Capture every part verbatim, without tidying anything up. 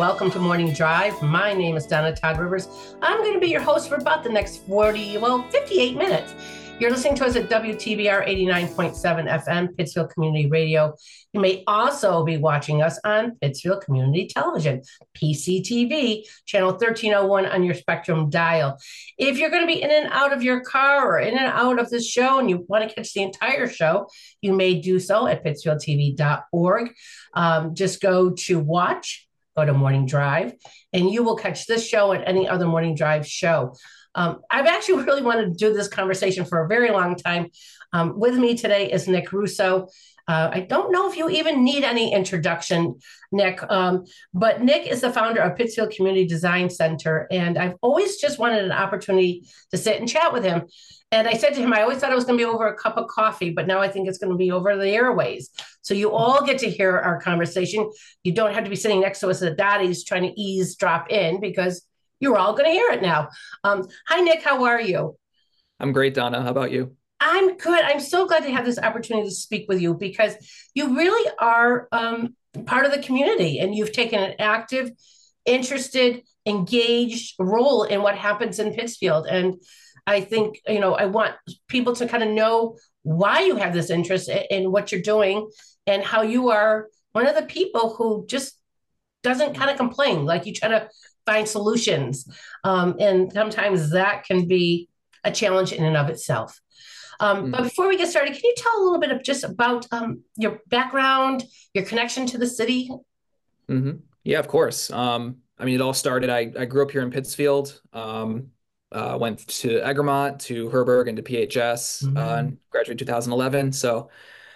welcome to Morning Drive. My name is Donna Todd Rivers. I'm going to be your host for about the next forty, well, fifty-eight minutes. You're listening to us at W T B R eighty-nine point seven F M, Pittsfield Community Radio. You may also be watching us on Pittsfield Community Television, P C T V, channel thirteen oh one on your Spectrum dial. If you're going to be in and out of your car or in and out of this show and you want to catch the entire show, you may do so at pittsfield t v dot org. Um, just go to watch, go to Morning Drive, and you will catch this show and any other Morning Drive show. Um, I've actually really wanted to do this conversation for a very long time. Um, with me today is Nick Russo. Uh, I don't know if you even need any introduction, Nick, um, but Nick is the founder of Pittsfield Community Design Center, and I've always just wanted an opportunity to sit and chat with him. And I said to him, I always thought it was going to be over a cup of coffee, but now I think it's going to be over the airways. So you all get to hear our conversation. You don't have to be sitting next to us at Dottie's trying to eavesdrop in because you're all going to hear it now. Um, hi, Nick. How are you? I'm great, Donna. How about you? I'm good. I'm so glad to have this opportunity to speak with you because you really are um, part of the community and you've taken an active, interested, engaged role in what happens in Pittsfield. And I think, you know, I want people to kind of know why you have this interest in, in what you're doing and how you are one of the people who just doesn't kind of complain, like you try to find solutions. Um, and sometimes that can be a challenge in and of itself. Um, but before we get started, can you tell a little bit of just about um, your background, your connection to the city? Mm-hmm. Yeah, of course. Um, I mean, it all started, I, I grew up here in Pittsfield, um, uh, went to Egremont, to Herberg, and to P H S, mm-hmm. uh, and graduated two thousand eleven. So,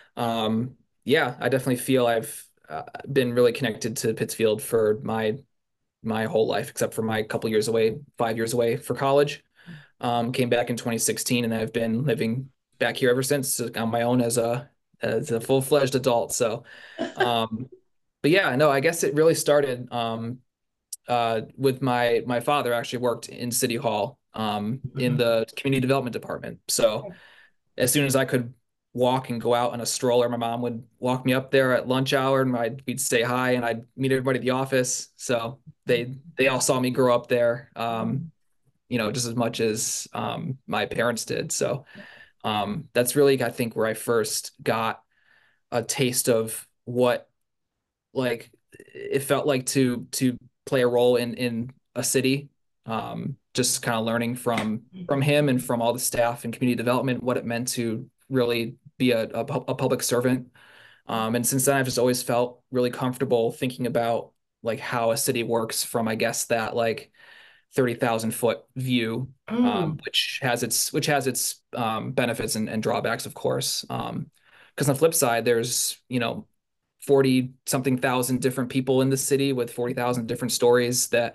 um, yeah, I definitely feel I've uh, been really connected to Pittsfield for my my whole life, except for my couple years away, five years away for college. Um, came back in twenty sixteen, and I've been living back here ever since on my own as a as a full-fledged adult. So, um, but yeah, no, I guess it really started um, uh, with my my father actually worked in City Hall um, in the community development department. So, as soon as I could walk and go out on a stroller, my mom would walk me up there at lunch hour, and I'd we'd say hi, and I'd meet everybody at the office. So they they all saw me grow up there. Um, you know, just as much as um, my parents did. So um, that's really, I think, where I first got a taste of what, like, it felt like to to play a role in in a city. Um, just kind of learning from from him and from all the staff and community development, what it meant to really be a, a, a public servant. Um, and since then, I've just always felt really comfortable thinking about like how a city works from, I guess, that like thirty thousand foot view, Mm. um, which has its which has its um, benefits and, and drawbacks, of course. Um, because on the flip side, there's, you know, forty something thousand different people in the city with forty thousand different stories that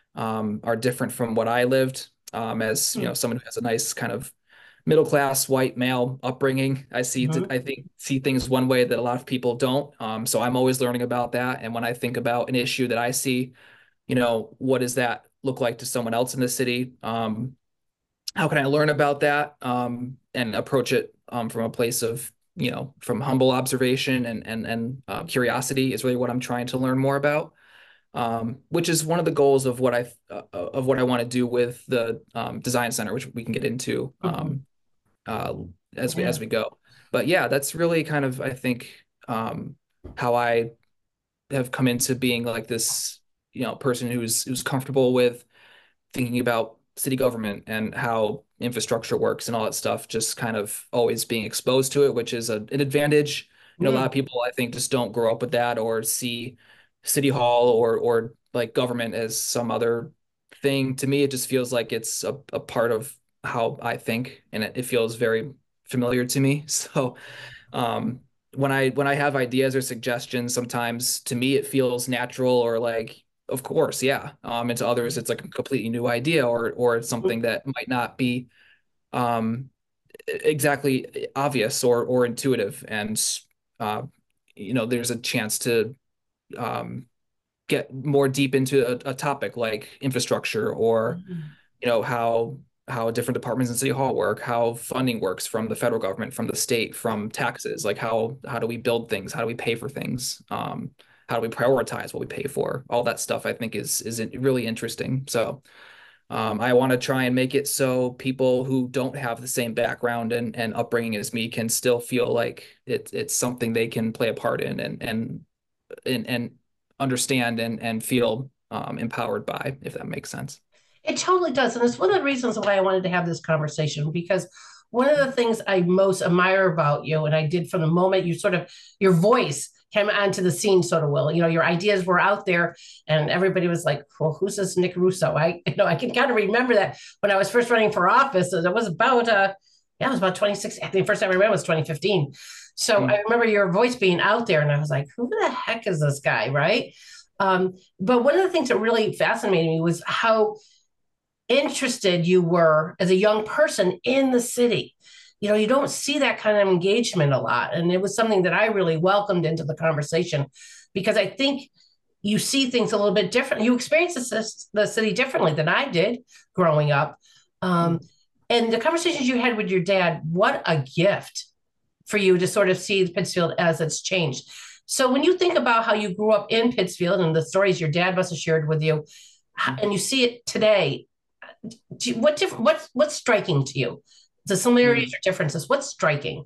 um, are different from what I lived. Um, as you know, someone who has a nice kind of middle class white male upbringing, I see Mhm. I think see things one way that a lot of people don't. Um, so I'm always learning about that. And when I think about an issue that I see, you know, what does that look like to someone else in the city? Um, how can I learn about that um, and approach it um, from a place of, you know, from humble observation and and and uh, curiosity is really what I'm trying to learn more about. Um, which is one of the goals of what I uh, of what I want to do with the um, design center, which we can get into um, uh, as we Yeah. as we go. But yeah, that's really kind of, I think, um, how I have come into being like this, you know, person who's who's comfortable with thinking about city government and how infrastructure works and all that stuff, just kind of always being exposed to it, which is a, an advantage. You know, a lot of people, I think, just don't grow up with that or see city hall or or like government as some other thing. To me, it just feels like it's a, a part of how I think, and it, it feels very familiar to me. So um when I when I have ideas or suggestions, sometimes to me it feels natural or like, of course, yeah. Um, and to others, it's like a completely new idea, or or it's something that might not be um exactly obvious or or intuitive. And uh, you know, there's a chance to um get more deep into a, a topic like infrastructure or you know how how different departments in city hall work, how funding works from the federal government, from the state, from taxes, like how how do we build things, how do we pay for things, um, how do we prioritize what we pay for? All that stuff I think is is really interesting. So um, I want to try and make it so people who don't have the same background and, and upbringing as me can still feel like it, it's something they can play a part in and and and, and understand and and feel um, empowered by, if that makes sense. It totally does. And it's one of the reasons why I wanted to have this conversation because one of the things I most admire about you, and I did from the moment you sort of, your voice came onto the scene, sort of, Will, you know, your ideas were out there and everybody was like, well, who's this Nick Russo? I, you know, I can kind of remember that when I was first running for office, it was about, uh, yeah, it was about twenty sixteen. I think the first time I ran was twenty fifteen. So Mm. I remember your voice being out there and I was like, who the heck is this guy? Right. Um, but one of the things that really fascinated me was how interested you were as a young person in the city. You know, you don't see that kind of engagement a lot. And it was something that I really welcomed into the conversation because I think you see things a little bit different. You experience the, the city differently than I did growing up. Um, and the conversations you had with your dad, what a gift for you to sort of see Pittsfield as it's changed. So when you think about how you grew up in Pittsfield and the stories your dad must have shared with you, and you see it today, do you, what different what's what's striking to you? The similarities Mm. or differences? What's striking?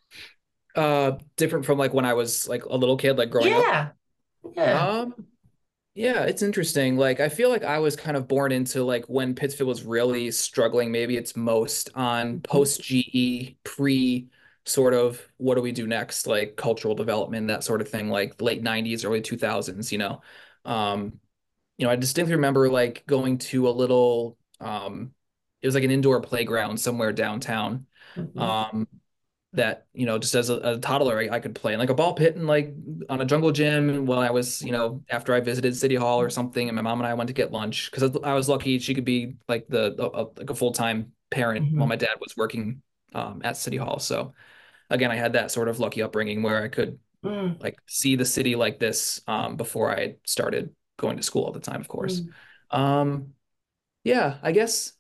Uh, different from like when I was like a little kid, like growing up. Yeah, yeah. Um, yeah, it's interesting. Like I feel like I was kind of born into like when Pittsfield was really struggling, maybe it's most on post G E, pre sort of what do we do next, like cultural development, that sort of thing, like late nineties, early two thousands, you know. Um, you know, I distinctly remember like going to a little um it was like an indoor playground somewhere downtown. Mhm. Um that, you know, just as a, a toddler, I, I could play in like a ball pit and like on a jungle gym when I was, you know, after I visited City Hall or something, and my mom and I went to get lunch because I was lucky she could be like the a, like a full-time parent while Mhm. my dad was working um, at City Hall. So again, I had that sort of lucky upbringing where I could Mm, like see the city like this um, before I started going to school all the time, of course. mm, Um, yeah, I guess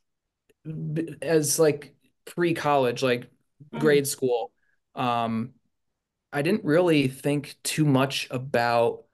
as like pre-college, like mm, grade school, um, I didn't really think too much about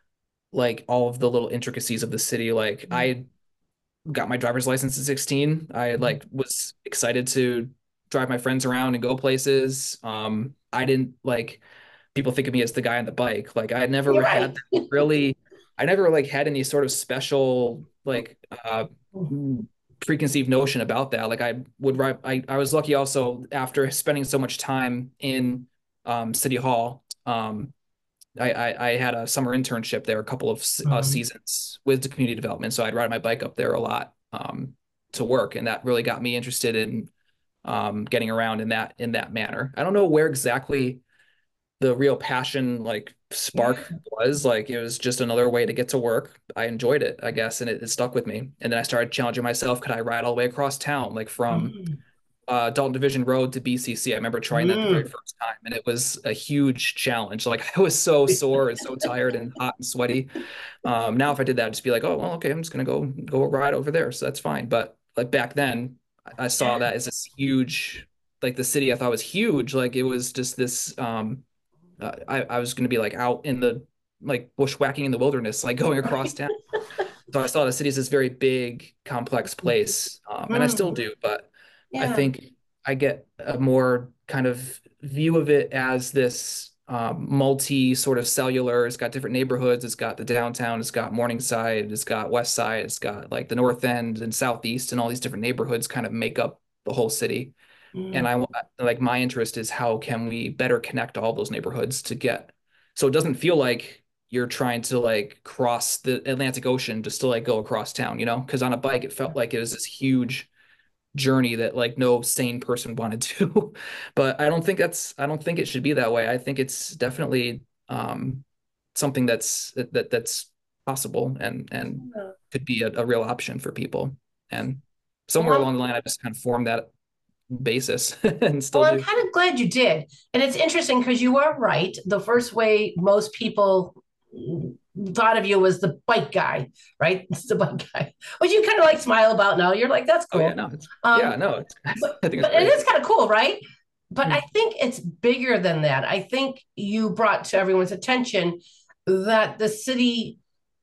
like all of the little intricacies of the city. Like mm, I got my driver's license at sixteen. I mm. like was excited to drive my friends around and go places. Um, I didn't like people think of me as the guy on the bike. Like I You're never right. had really, I never like had any sort of special like uh preconceived notion about that. Like I would ride, I, I was lucky also after spending so much time in um, City Hall. Um, I, I, I had a summer internship there, a couple of uh, Mhm. seasons with the community development. So I'd ride my bike up there a lot um, to work, and that really got me interested in um, getting around in that in that manner. I don't know where exactly the real passion like spark Yeah. was. Like it was just another way to get to work. I enjoyed it, I guess, and it, it stuck with me. And then I started challenging myself. Could I ride all the way across town, like from Mm, uh, Dalton Division Road to B C C? I remember trying that the very mm. first time, and it was a huge challenge. Like I was so sore and so tired and hot and sweaty. Um, now if I did that, I'd just be like, oh, well, okay, I'm just gonna go go ride over there, so that's fine. But like back then, I saw Yeah. that as this huge, like the city I thought was huge. Like it was just this um uh, I, I was going to be like out in the like bushwhacking in the wilderness, like going across town. So I saw the city as this very big, complex place, um, and I still Mm, do. But I yeah. think I get a more kind of view of it as this um, multi sort of cellular. It's got different neighborhoods. It's got the downtown. It's got Morningside. It's got West Side. It's got like the North End and Southeast, and all these different neighborhoods kind of make up the whole city. And Mm, I like my interest is how can we better connect all those neighborhoods to get so it doesn't feel like you're trying to like cross the Atlantic Ocean just to like go across town, you know? Because on a bike, it felt like it was this huge journey that like no sane person wanted to. But I don't think that's I don't think it should be that way. I think it's definitely um, something that's that, that that's possible and and yeah. could be a, a real option for people. And somewhere Well, along the line, I just kind of formed that basis and Well, still I'm do. kind of glad you did. And it's interesting because you are right. The first way most people thought of you was the bike guy, right? It's the bike guy, which you kind of like smile about now. You're like, that's Oh yeah, cool. no, it's yeah, Um, no, it's but I think it's but it great. is kind of cool, right? But I Mm, think it's bigger than that. I think you brought to everyone's attention that the city,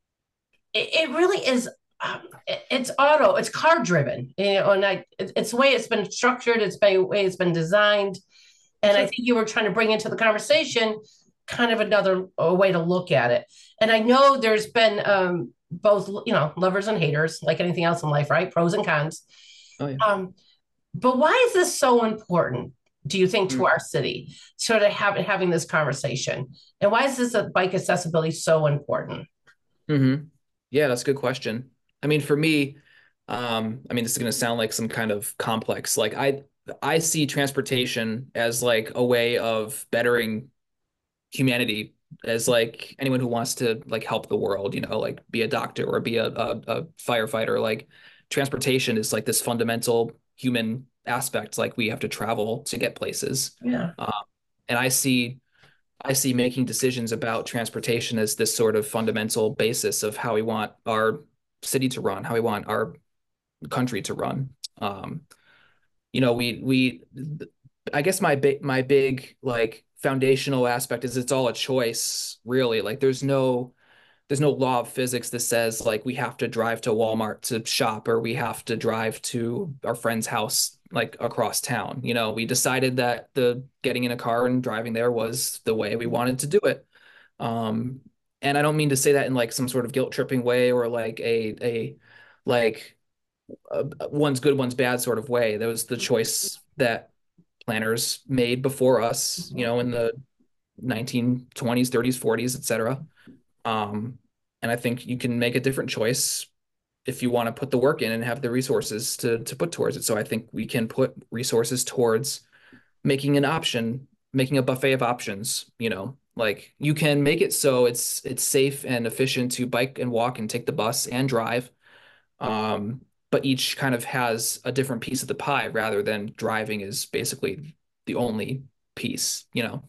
it, it really is, um, it- it's auto, it's car driven, you know, and I, it- it's the way it's been structured, it's the way it's been designed. And I Sure. think you were trying to bring into the conversation kind of another a way to look at it. And I know there's been um, both, you know, lovers and haters, like anything else in life, right? Pros and cons. Oh yeah. Um, but why is this so important, do you think, to our city, sort of having having this conversation? And why is this a bike accessibility so important? Mm-hmm. Yeah, that's a good question. I mean, for me, um, I mean, this is going to sound like some kind of complex. Like I, I see transportation as like a way of bettering humanity, as like anyone who wants to like help the world, you know, like be a doctor or be a, a, a firefighter. Like transportation is like this fundamental human aspect. Like we have to travel to get places. Yeah. Um, and I see I see making decisions about transportation as this sort of fundamental basis of how we want our city to run, how we want our country to run. Um, you know, we we I guess my big my big like foundational aspect is it's all a choice, really. Like there's no there's no law of physics that says like we have to drive to Walmart to shop or we have to drive to our friend's house like across town. You know, we decided that the getting in a car and driving there was the way we wanted to do it. Um, and I don't mean to say that in like some sort of guilt tripping way or like a a like a, one's good, one's bad sort of way. That was the choice that planners made before us, you know, in the nineteen twenties, thirties, forties, et cetera. Um, and I think you can make a different choice if you want to put the work in and have the resources to to put towards it. So I think we can put resources towards making an option, making a buffet of options, you know, like you can make it so it's it's safe and efficient to bike and walk and take the bus and drive. Um, but each kind of has a different piece of the pie rather than driving is basically the only piece, you know.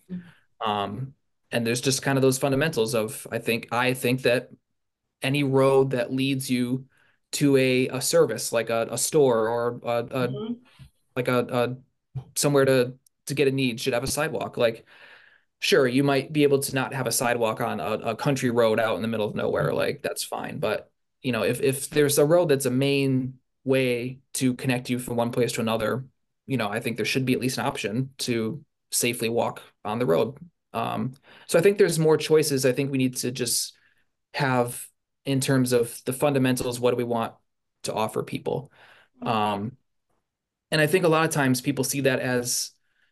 Um, and there's just kind of those fundamentals of I think I think that any road that leads you to a a service like a, a store or a, a Mhm. like a, a somewhere to to get a need should have a sidewalk. Like sure, you might be able to not have a sidewalk on a, a country road out in the middle of nowhere, like that's fine. But you know, if if there's a road that's a main way to connect you from one place to another, you know, I think there should be at least an option to safely walk on the road. Um, so I think there's more choices. I think we need to just have in terms of the fundamentals, what do we want to offer people? Um, and I think a lot of times people see that as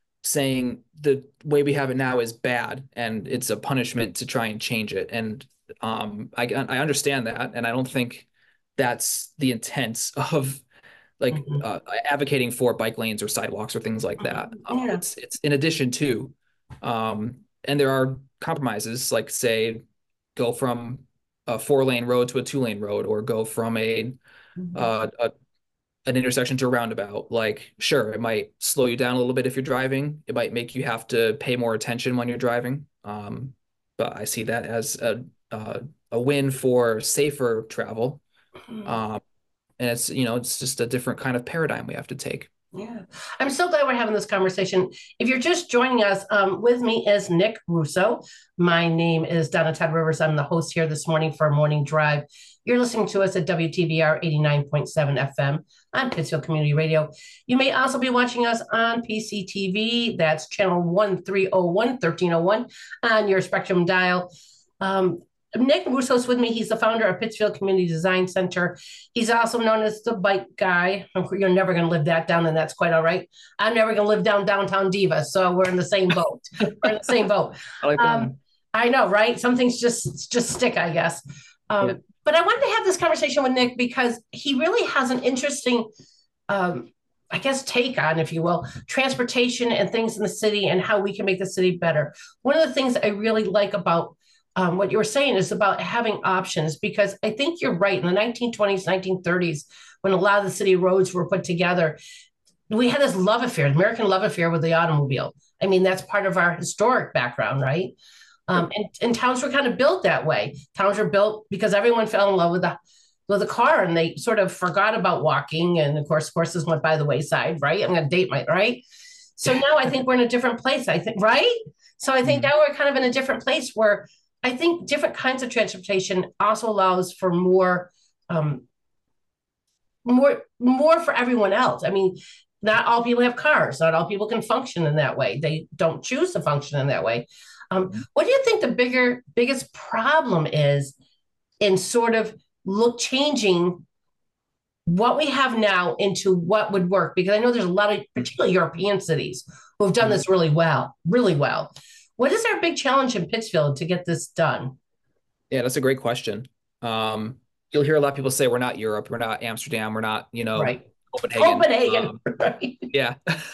saying the way we have it now is bad and it's a punishment to try and change it. And um, I I understand that, and I don't think that's the intent of like Mhm. uh, advocating for bike lanes or sidewalks or things like that. Mhm. Um, Yeah. it's it's in addition to, um, and there are compromises like say go from a four lane road to a two lane road or go from a, Mhm. uh, a an intersection to a roundabout. Like, sure, it might slow you down a little bit if you're driving. It might make you have to pay more attention when you're driving. Um, but I see that as a uh, a win for safer travel. Mhm. Um, and it's you know it's just a different kind of paradigm we have to take. Yeah. I'm so glad we're having this conversation. If you're just joining us, um, with me is Nick Russo. My name is Donna Todd Rivers. I'm the host here this morning for Morning Drive. You're listening to us at W T B R eighty-nine point seven F M on Pittsfield Community Radio. You may also be watching us on P C T V. That's channel one three oh one, thirteen oh one on your Spectrum dial. Um, Nick Russo's with me. He's the founder of Pittsfield Community Design Center. He's also known as the bike guy. You're never going to live that down, and that's quite all right. I'm never going to live down downtown Diva, so we're in the same boat. We're in the same boat. I like that Um, one. I know, right? Some things just just stick, I guess. Yeah. Um, but I wanted to have this conversation with Nick because he really has an interesting, um, I guess, take on, if you will, transportation and things in the city and how we can make the city better. One of the things I really like about um, what you were saying is about having options, because I think you're right. In the nineteen twenties, nineteen thirties, when a lot of the city roads were put together, we had this love affair, American love affair with the automobile. I mean, that's part of our historic background, right? Um, Sure. and, and towns were kind of built that way. Towns were built because everyone fell in love with the with a car, and they sort of forgot about walking. And of course, horses went by the wayside, right? I'm going to date my right. So now I think we're in a different place. I think, right? So I think Mhm. now we're kind of in a different place where I think different kinds of transportation also allows for more, um, more, more for everyone else. I mean, not all people have cars. Not all people can function in that way. They don't choose to function in that way. Um, what do you think the bigger, biggest problem is in sort of look changing what we have now into what would work? Because I know there's a lot of, particularly European cities, who have done this really well, really well. What is our big challenge in Pittsfield to get this done? Yeah, that's a great question. Um, you'll hear a lot of people say we're not Europe, we're not Amsterdam, we're not, you know, Right. Copenhagen. Copenhagen, Um, right? yeah.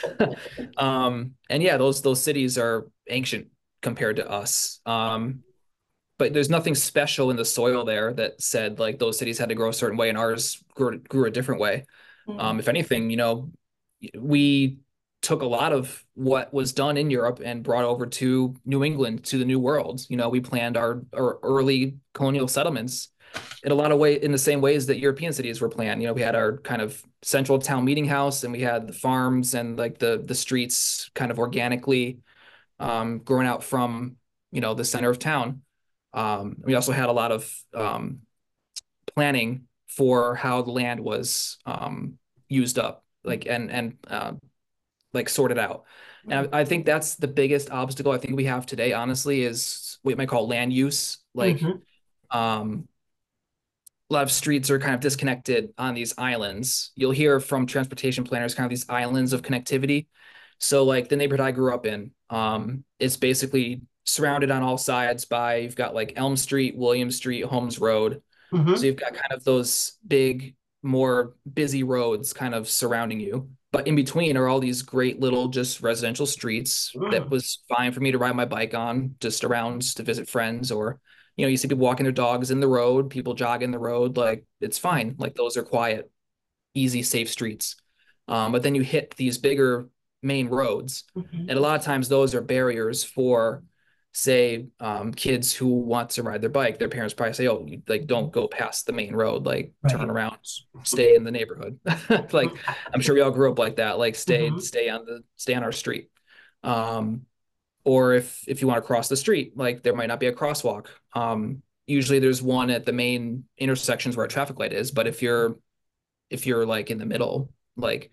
um, and yeah, those those cities are ancient compared to us. Um, but there's nothing special in the soil there that said like those cities had to grow a certain way and ours grew, grew a different way. Mm. Um, if anything, you know, we took a lot of what was done in Europe and brought over to New England, to the New World. You know, we planned our, our early colonial settlements in a lot of way in the same ways that European cities were planned. You know, we had our kind of central town meeting house, and we had the farms and like the the streets kind of organically um, growing out from, you know, the center of town. Um, we also had a lot of um, planning for how the land was um, used up, like and and uh, like sorted out. And I, I think that's the biggest obstacle I think we have today, honestly, is what you might call land use. Like Mm-hmm. um, a lot of streets are kind of disconnected on these islands. You'll hear from transportation planners kind of these islands of connectivity. So like the neighborhood I grew up in, um, it's basically surrounded on all sides by, you've got like Elm Street, William Street, Holmes Road. So Mm-hmm. you've got kind of those big, more busy roads kind of surrounding you. But in between are all these great little just residential streets that Mm. was fine for me to ride my bike on, just around to visit friends. Or, you know, you see people walking their dogs in the road, people jogging the road, like it's fine. Like those are quiet, easy, safe streets. Um, but then you hit these bigger main roads, and a Mm-hmm. lot of times those are barriers for, say, um, kids who want to ride their bike. Their parents probably say, "Oh, like don't go past the main road. Like turn Right. around, stay in the neighborhood." Like I'm sure we all grew up like that. Like stay, Mm-hmm. stay on the stay on our street. Um, or if if you want to cross the street, like there might not be a crosswalk. Um, usually there's one at the main intersections where a traffic light is, but if you're if you're like in the middle, like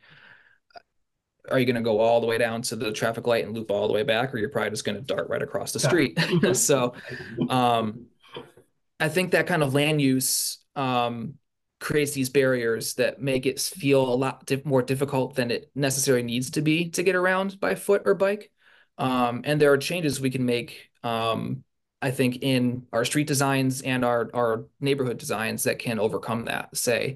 are you going to go all the way down to the traffic light and loop all the way back, or you're probably just going to dart right across the Sure. street? Mm-hmm. So um, I think that kind of land use um, creates these barriers that make it feel a lot di- more difficult than it necessarily needs to be to get around by foot or bike. Um, and there are changes we can make, um, I think, in our street designs and our our neighborhood designs that can overcome that. Say,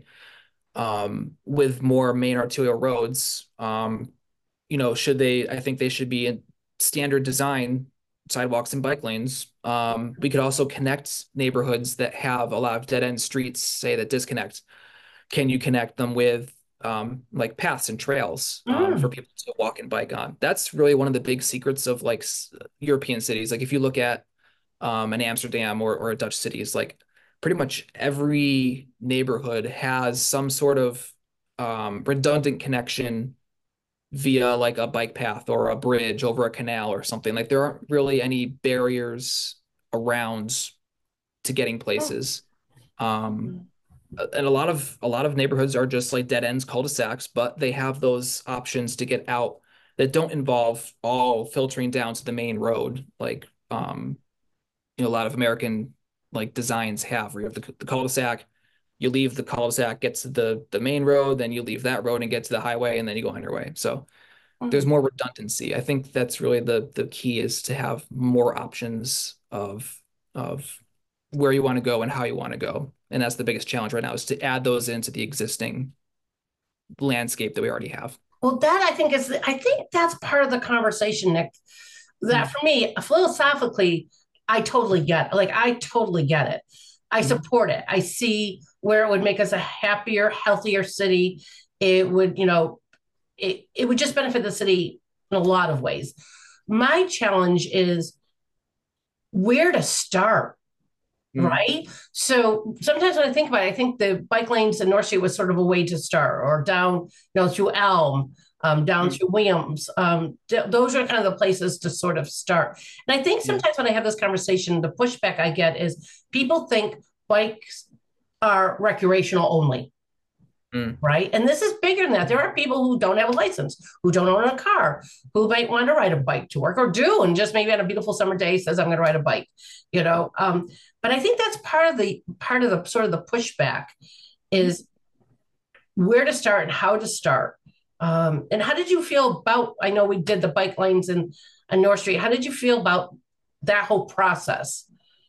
um, with more main arterial roads, um, you know, should they, I think they should be in standard design sidewalks and bike lanes. Um, we could also connect neighborhoods that have a lot of dead end streets, say that disconnect. Can you connect them with um, like paths and trails um, for Mm. people to walk and bike on? That's really one of the big secrets of like European cities. Like if you look at um, an Amsterdam or, or a Dutch cities, like pretty much every neighborhood has some sort of um, redundant connection via like a bike path or a bridge over a canal or something. Like there aren't really any barriers around to getting places. Um, and a lot of a lot of neighborhoods are just like dead ends, cul-de-sacs, but they have those options to get out that don't involve all filtering down to the main road, like um, you know, a lot of American like designs have, where you have the, the cul-de-sac, you leave the cul-de-sac, get to the the main road, then you leave that road and get to the highway, and then you go on your way. So there's Mm. more redundancy. I think that's really the the key, is to have more options of of where you want to go and how you want to go. And that's the biggest challenge right now, is to add those into the existing landscape that we already have. Well, that I think is, I think that's part of the conversation, Nick. That for me, philosophically, I totally get it. Like, I totally get it. I Mm-hmm. support it. I see where it would make us a happier, healthier city. It would, you know, it, it would just benefit the city in a lot of ways. My challenge is where to start. Mm-hmm. Right. So sometimes when I think about it, I think the bike lanes in North Street was sort of a way to start, or down, you know, through Elm. um, down Mm. to Williams. Um, th- those are kind of the places to sort of start. And I think Yeah. sometimes when I have this conversation, the pushback I get is people think bikes are recreational only. Mm. Right. And this is bigger than that. There are people who don't have a license, who don't own a car, who might want to ride a bike to work or do, and just maybe on a beautiful summer day says, I'm going to ride a bike, you know. Um, but I think that's part of the part of the sort of the pushback is where to start and how to start. Um, and how did you feel about, I know we did the bike lanes in on North Street. How did you feel about that whole process?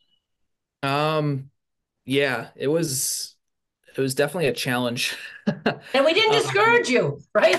Um, yeah, it was it was definitely a challenge. And we didn't Um, discourage you, right?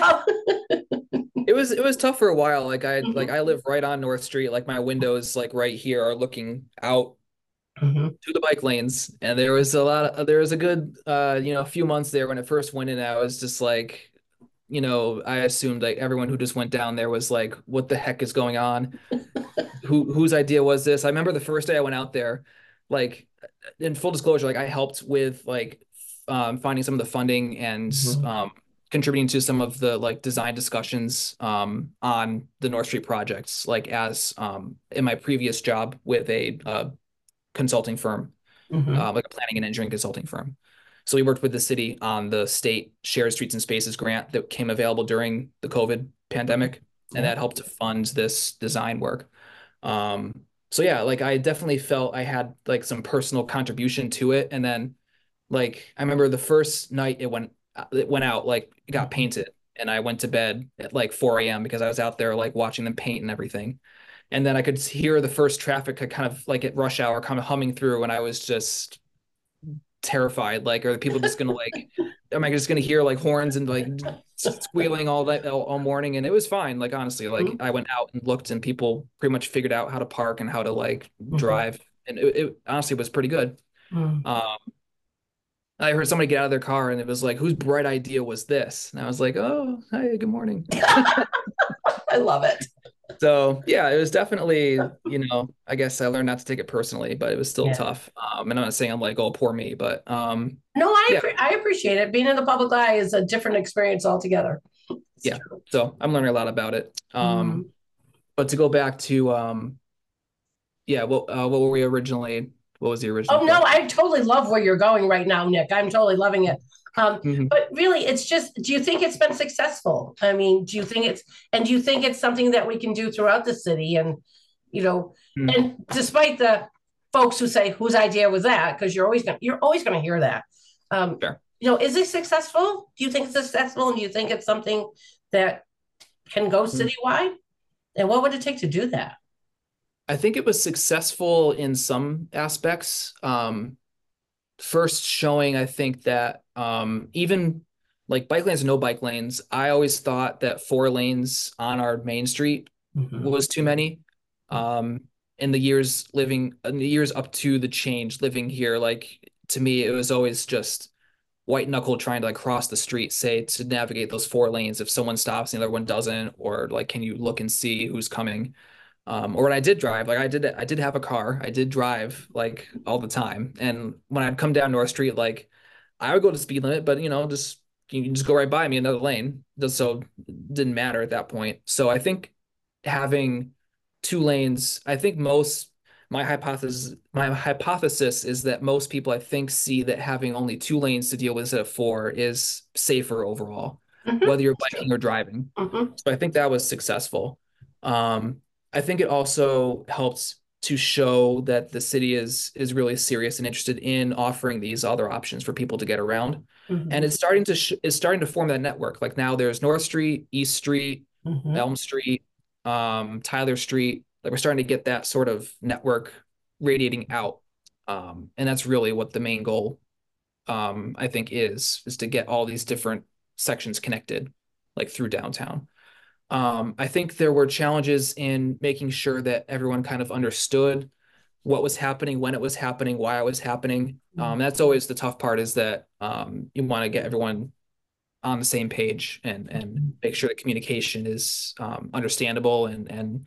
it was it was tough for a while. Like I like Mhm. I live right on North Street. Like my windows like right here are looking out Mhm. to the bike lanes, and there was a lot of there was a good uh you know few months there when it first went in. I was just like, you know, I assumed like everyone who just went down there was like, what the heck is going on? Who whose idea was this? I remember the first day I went out there, like in full disclosure, like I helped with like um, finding some of the funding and Mhm. um, contributing to some of the like design discussions um, on the North Street projects, like as um, in my previous job with a uh, consulting firm, Mhm. uh, like a planning and engineering consulting firm. So we worked with the city on the state Shared Streets and Spaces grant that came available during the COVID pandemic, and Yeah. that helped to fund this design work. Um, so yeah, like I definitely felt I had like some personal contribution to it. And then like I remember the first night it went it went out, like it got Mhm. painted and I went to bed at like four a m because I was out there like watching them paint and everything. And then I could hear the first traffic kind of like at rush hour kind of humming through and I was just terrified. Like, are the people just gonna like, am I just gonna hear like horns and like squealing all night, all, all morning? And it was fine. Like, honestly, like Mhm. I went out and looked, and people pretty much figured out how to park and how to like Mhm. drive, and it, it honestly was pretty good. Mhm. Um, I heard somebody get out of their car, and it was like, whose bright idea was this? And I was like, oh, hi, good morning. I love it. So yeah, it was definitely, you know, I guess I learned not to take it personally, but it was still Yeah. tough. Um, and I'm not saying I'm like, oh, poor me, but um, No, I yeah, appre- I appreciate it. Being in the public eye is a different experience altogether. It's yeah. true. So I'm learning a lot about it. Um, Mm. but to go back to um, yeah, what uh, what were we originally? What was the original Oh no, question? I totally love where you're going right now, Nick. I'm totally loving it. Um, Mhm. but really, it's just, do you think it's been successful? I mean, do you think it's, and do you think it's something that we can do throughout the city? And, you know, Mhm. and despite the folks who say, whose idea was that? Because you're always going to, you're always going to hear that. Um, Sure. you know, is it successful? Do you think it's successful? And do you think it's something that can go Mhm. citywide? And what would it take to do that? I think it was successful in some aspects. Um, first showing, I think that um, even like bike lanes and no bike lanes, I always thought that four lanes on our main street Mhm. was too many. Um, in the years living, in the years up to the change living here, like to me, it was always just white knuckle trying to like cross the street, say to navigate those four lanes. If someone stops and the other one doesn't, or like, can you look and see who's coming? Um, or when I did drive, like I did, I did have a car. I did drive like all the time. And when I'd come down North Street, like I would go to speed limit, but you know, just you can just go right by me another lane. Just so it didn't matter at that point. So I think having two lanes, I think most my hypothesis my hypothesis is that most people I think see that having only two lanes to deal with instead of four is safer overall, Mhm. whether you're It's true. biking or driving. Mhm. So I think that was successful. Um, I think it also helps to show that the city is is really serious and interested in offering these other options for people to get around. And Mhm. it's starting to sh it's starting to form that network. Like now there's North Street, East Street, Mhm. Elm Street, um, Tyler Street. Like we're starting to get that sort of network radiating out. Um, and that's really what the main goal um, I think is is to get all these different sections connected, like through downtown. Um, I think there were challenges in making sure that everyone kind of understood what was happening, when it was happening, why it was happening. Um, that's always the tough part is that um, you want to get everyone on the same page and and Mhm. make sure that communication is um, understandable and and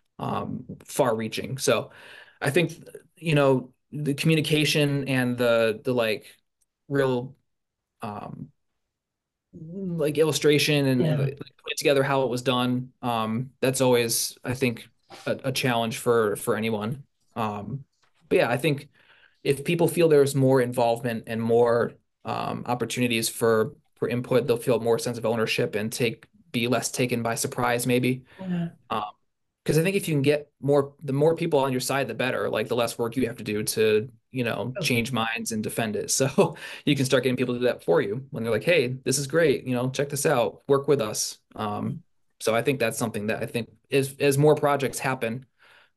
um, far reaching. So I think, you know, the communication and the the like real um, like illustration and, Yeah. and like, putting together how it was done. Um, that's always, I think, a, a challenge for for anyone. Um, but yeah, I think if people feel there's more involvement and more um, opportunities for for input, they'll feel more sense of ownership and take be less taken by surprise, maybe. Yeah. Um, because I think if you can get more, the more people on your side, the better. Like the less work you have to do to, you know, Oh, change minds and defend it. So you can start getting people to do that for you when they're like, "Hey, this is great. You know, check this out. Work with us." Um, so I think that's something that I think is as more projects happen,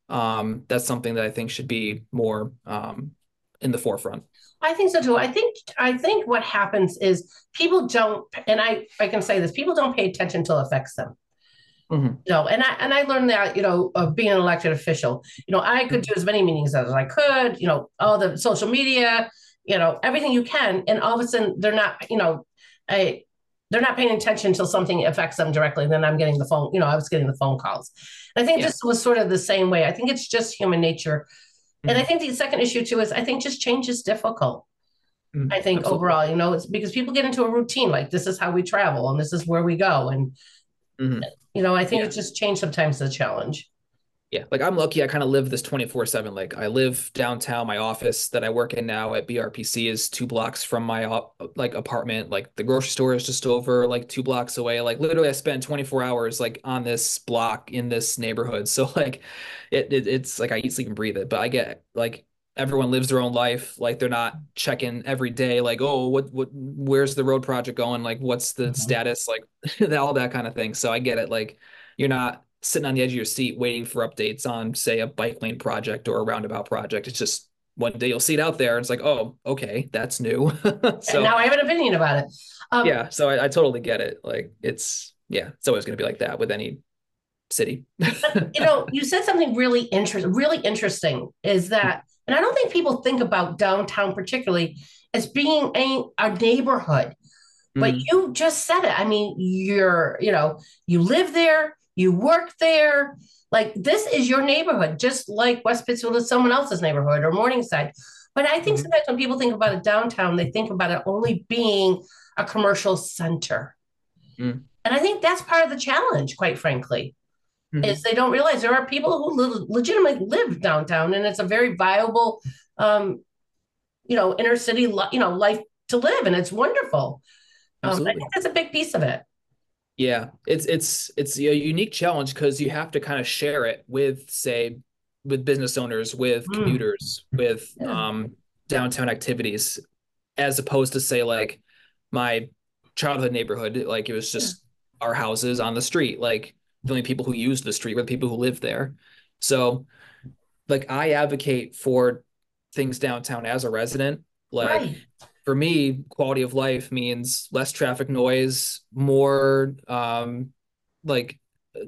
um, that's something that I think should be more um, in the forefront. I think so too. I think I think what happens is people don't, and I I can say this, people don't pay attention until it affects them. Hmm. You know, and I and I learned that, you know, of being an elected official. You know, I could do as many meetings as I could, you know, all the social media, you know, everything you can, and all of a sudden they're not, you know, I they're not paying attention until something affects them directly. And then I'm getting the phone, you know, I was getting the phone calls. And I think Yeah. this was sort of the same way. I think it's just human nature. And I Hmm. think the second issue too is I think just change is difficult. Hmm. I think Absolutely. overall, you know, it's because people get into a routine, like this is how we travel and this is where we go. And, Hmm. you know, I think Yeah. it's just change sometimes the challenge. Yeah, like I'm lucky. I kind of live this twenty-four seven. Like I live downtown. My office that I work in now at B R P C is two blocks from my op- like apartment. Like the grocery store is just over like two blocks away. Like literally I spend twenty-four hours like on this block in this neighborhood. So like it, it it's like I eat, sleep, and breathe it. But I get like everyone lives their own life. Like they're not checking every day, like, oh, what what where's the road project going? Like what's the Mhm. status? Like all that kind of thing. So I get it. Like you're not sitting on the edge of your seat waiting for updates on, say, a bike lane project or a roundabout project. It's just one day you'll see it out there and it's like, oh, okay, that's new. And So now I have an opinion about it. Um, yeah, so I, I totally get it. Like it's yeah, it's always going to be like that with any city. you know, you said something really interesting, really interesting is that, and I don't think people think about downtown particularly as being a, a neighborhood, but Mhm. you just said it. I mean, you're, you know, you live there, you work there. Like this is your neighborhood, just like West Pittsfield is someone else's neighborhood or Morningside. But I think Mhm. sometimes when people think about it downtown, they think about it only being a commercial center. Mhm. And I think that's part of the challenge, quite frankly, is Mhm. they don't realize there are people who le- legitimately live downtown, and it's a very viable, um, you know, inner city, li- you know, life to live, and it's wonderful. Um, I Absolutely. think that's a big piece of it. Yeah, it's it's it's a unique challenge because you have to kind of share it with, say, with business owners, with Mm, commuters, with yeah, um, downtown activities, as opposed to say like my childhood neighborhood, like it was yeah, just our houses on the street. Like the only people who used the street were the people who lived there. So like I advocate for things downtown as a resident. Like right. for me, quality of life means less traffic noise, more um like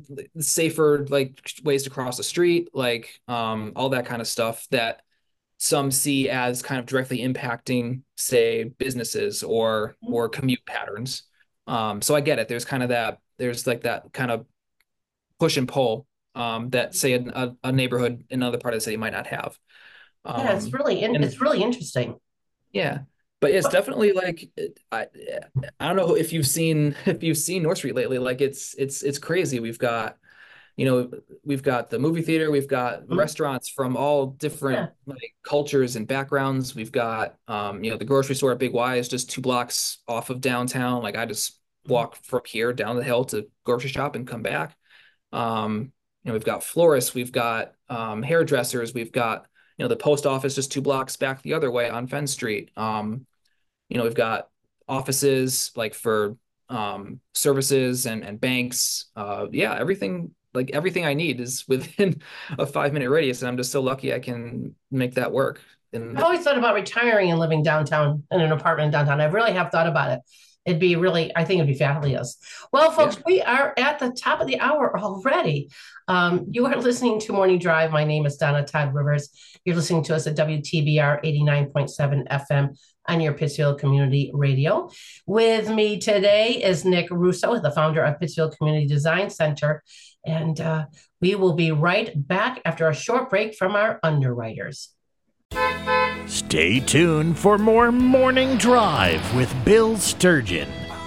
safer like ways to cross the street, like um all that kind of stuff that some see as kind of directly impacting, say, businesses or or commute patterns. Um, so I get it. There's kind of that. There's like that kind of push and pull um, that say a, a neighborhood in another part of the city might not have. Yeah, it's Um, really in, and it's really interesting. yeah, but it's definitely like I I don't know if you've seen if you've seen North Street lately. Like it's it's it's crazy. We've got you know, we've got the movie theater, we've got Mhm. restaurants from all different Yeah. like cultures and backgrounds. We've got um, you know, the grocery store at Big Y is just two blocks off of downtown. Like I just walk from here down the hill to grocery shop and come back. Um, you know, we've got florists, we've got um, hairdressers, we've got, you know, the post office just two blocks back the other way on Fenn Street. Um, you know, we've got offices like for um, services and, and banks. Uh, yeah, everything like everything I need is within a five minute radius, and I'm just so lucky I can make that work. I've And always thought about retiring and living downtown in an apartment downtown. I really have thought about it. It'd be really, I think it'd be fabulous. Well, yeah, folks, we are at the top of the hour already. Um, you are listening to Morning Drive. My name is Donna Todd Rivers. You're listening to us at W T B R eighty-nine point seven F M on your Pittsfield Community Radio. With me today is Nick Russo, the founder of Pittsfield Community Design Center. And uh, we will be right back after a short break from our underwriters. Stay tuned for more Morning Drive with Bill Sturgeon,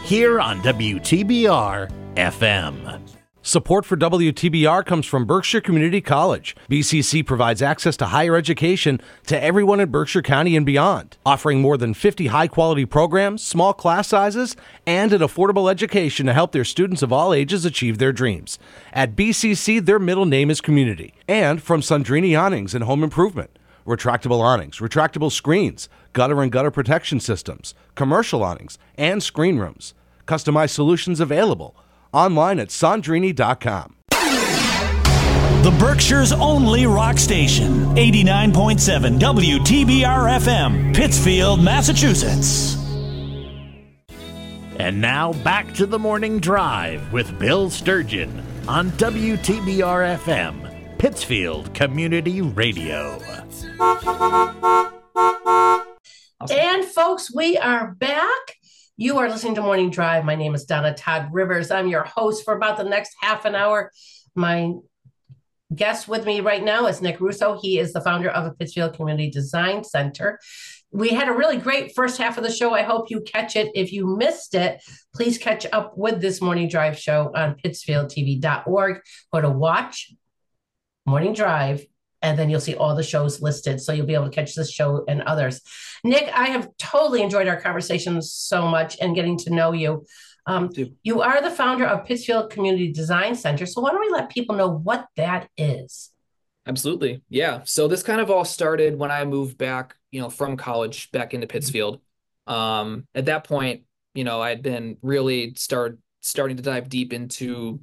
here on W T B R F M. Support for W T B R comes from Berkshire Community College. B C C provides access to higher education to everyone in Berkshire County and beyond, offering more than fifty high-quality programs, small class sizes, and an affordable education to help their students of all ages achieve their dreams. At B C C, their middle name is community. And from Sandrini Awnings and Home Improvement. Retractable awnings, retractable screens, gutter and gutter protection systems, commercial awnings, and screen rooms. Customized solutions available. Online at sandrini dot com. The Berkshire's only rock station, eighty-nine point seven W T B R F M, Pittsfield, Massachusetts. And now back to the morning drive with Bill Sturgeon on W T B R F M, Pittsfield Community Radio. And folks, we are back. You are listening to Morning Drive. My name is Donna Todd Rivers. I'm your host for about the next half an hour. My guest with me right now is Nick Russo. He is the founder of the Pittsfield Community Design Center. We had a really great first half of the show. I hope you catch it. If you missed it, please catch up with this Morning Drive show on pittsfield t v dot org. Go to Watch Morning Drive, and then you'll see all the shows listed. So you'll be able to catch this show and others. Nick, I have totally enjoyed our conversations so much and getting to know you. Um, you are the founder of Pittsfield Community Design Center. So why don't we let people know what that is? Absolutely. Yeah. So this kind of all started when I moved back, you know, from college back into Pittsfield. Um, at that point, you know, I'd been really start starting to dive deep into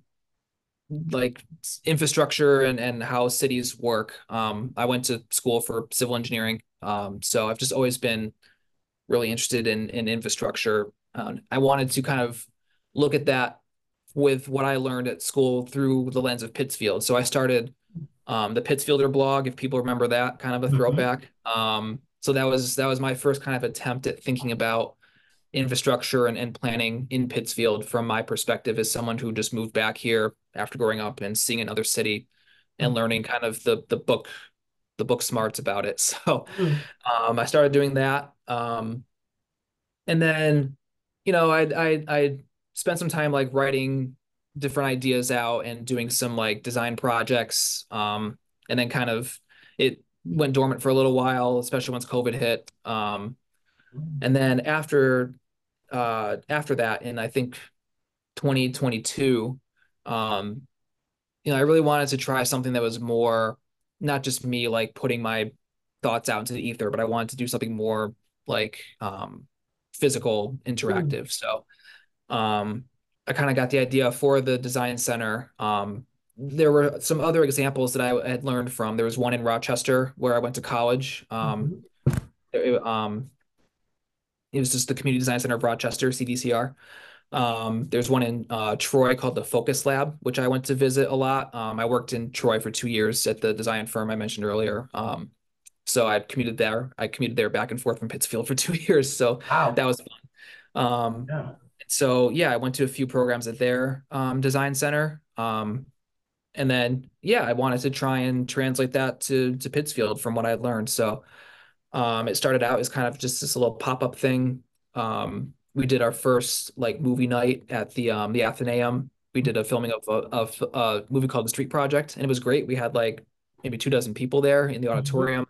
like infrastructure and, and how cities work. Um, I went to school for civil engineering. Um, so I've just always been really interested in, in infrastructure. Um, I wanted to kind of look at that with what I learned at school through the lens of Pittsfield. So I started um, the Pittsfielder blog, if people remember that, kind of a throwback. Mm-hmm. Um, so that was, that was my first kind of attempt at thinking about infrastructure and, and planning in Pittsfield from my perspective as someone who just moved back here after growing up and seeing another city and learning kind of the the book the book smarts about it. So um, I started doing that. Um, and then, you know, I I I spent some time like writing different ideas out and doing some like design projects. Um, and then kind of it went dormant for a little while, especially once COVID hit. Um, and then after uh, after that, in I think twenty twenty-two, um, you know, I really wanted to try something that was more, not just me like putting my thoughts out into the ether, but I wanted to do something more like um, physical, interactive. Mm. So um, I kind of got the idea for the design center. Um, there were some other examples that I had learned from. There was one in Rochester where I went to college. Um, mm-hmm. it, um, it was just the Community Design Center of Rochester, C D C R. Um, there's one in uh, Troy called the Focus Lab, which I went to visit a lot. Um, I worked in Troy for two years at the design firm I mentioned earlier. Um, so I commuted there. I commuted there back and forth from Pittsfield for two years. So wow. That was fun. Um, yeah. So yeah, I went to a few programs at their um, design center. Um, and then, yeah, I wanted to try and translate that to, to Pittsfield from what I learned. So um, it started out as kind of just this little pop-up thing. Um, We did our first like movie night at the um the Athenaeum. We did a filming of a, of a movie called The Street Project, and it was great. We had like maybe two dozen people there in the auditorium,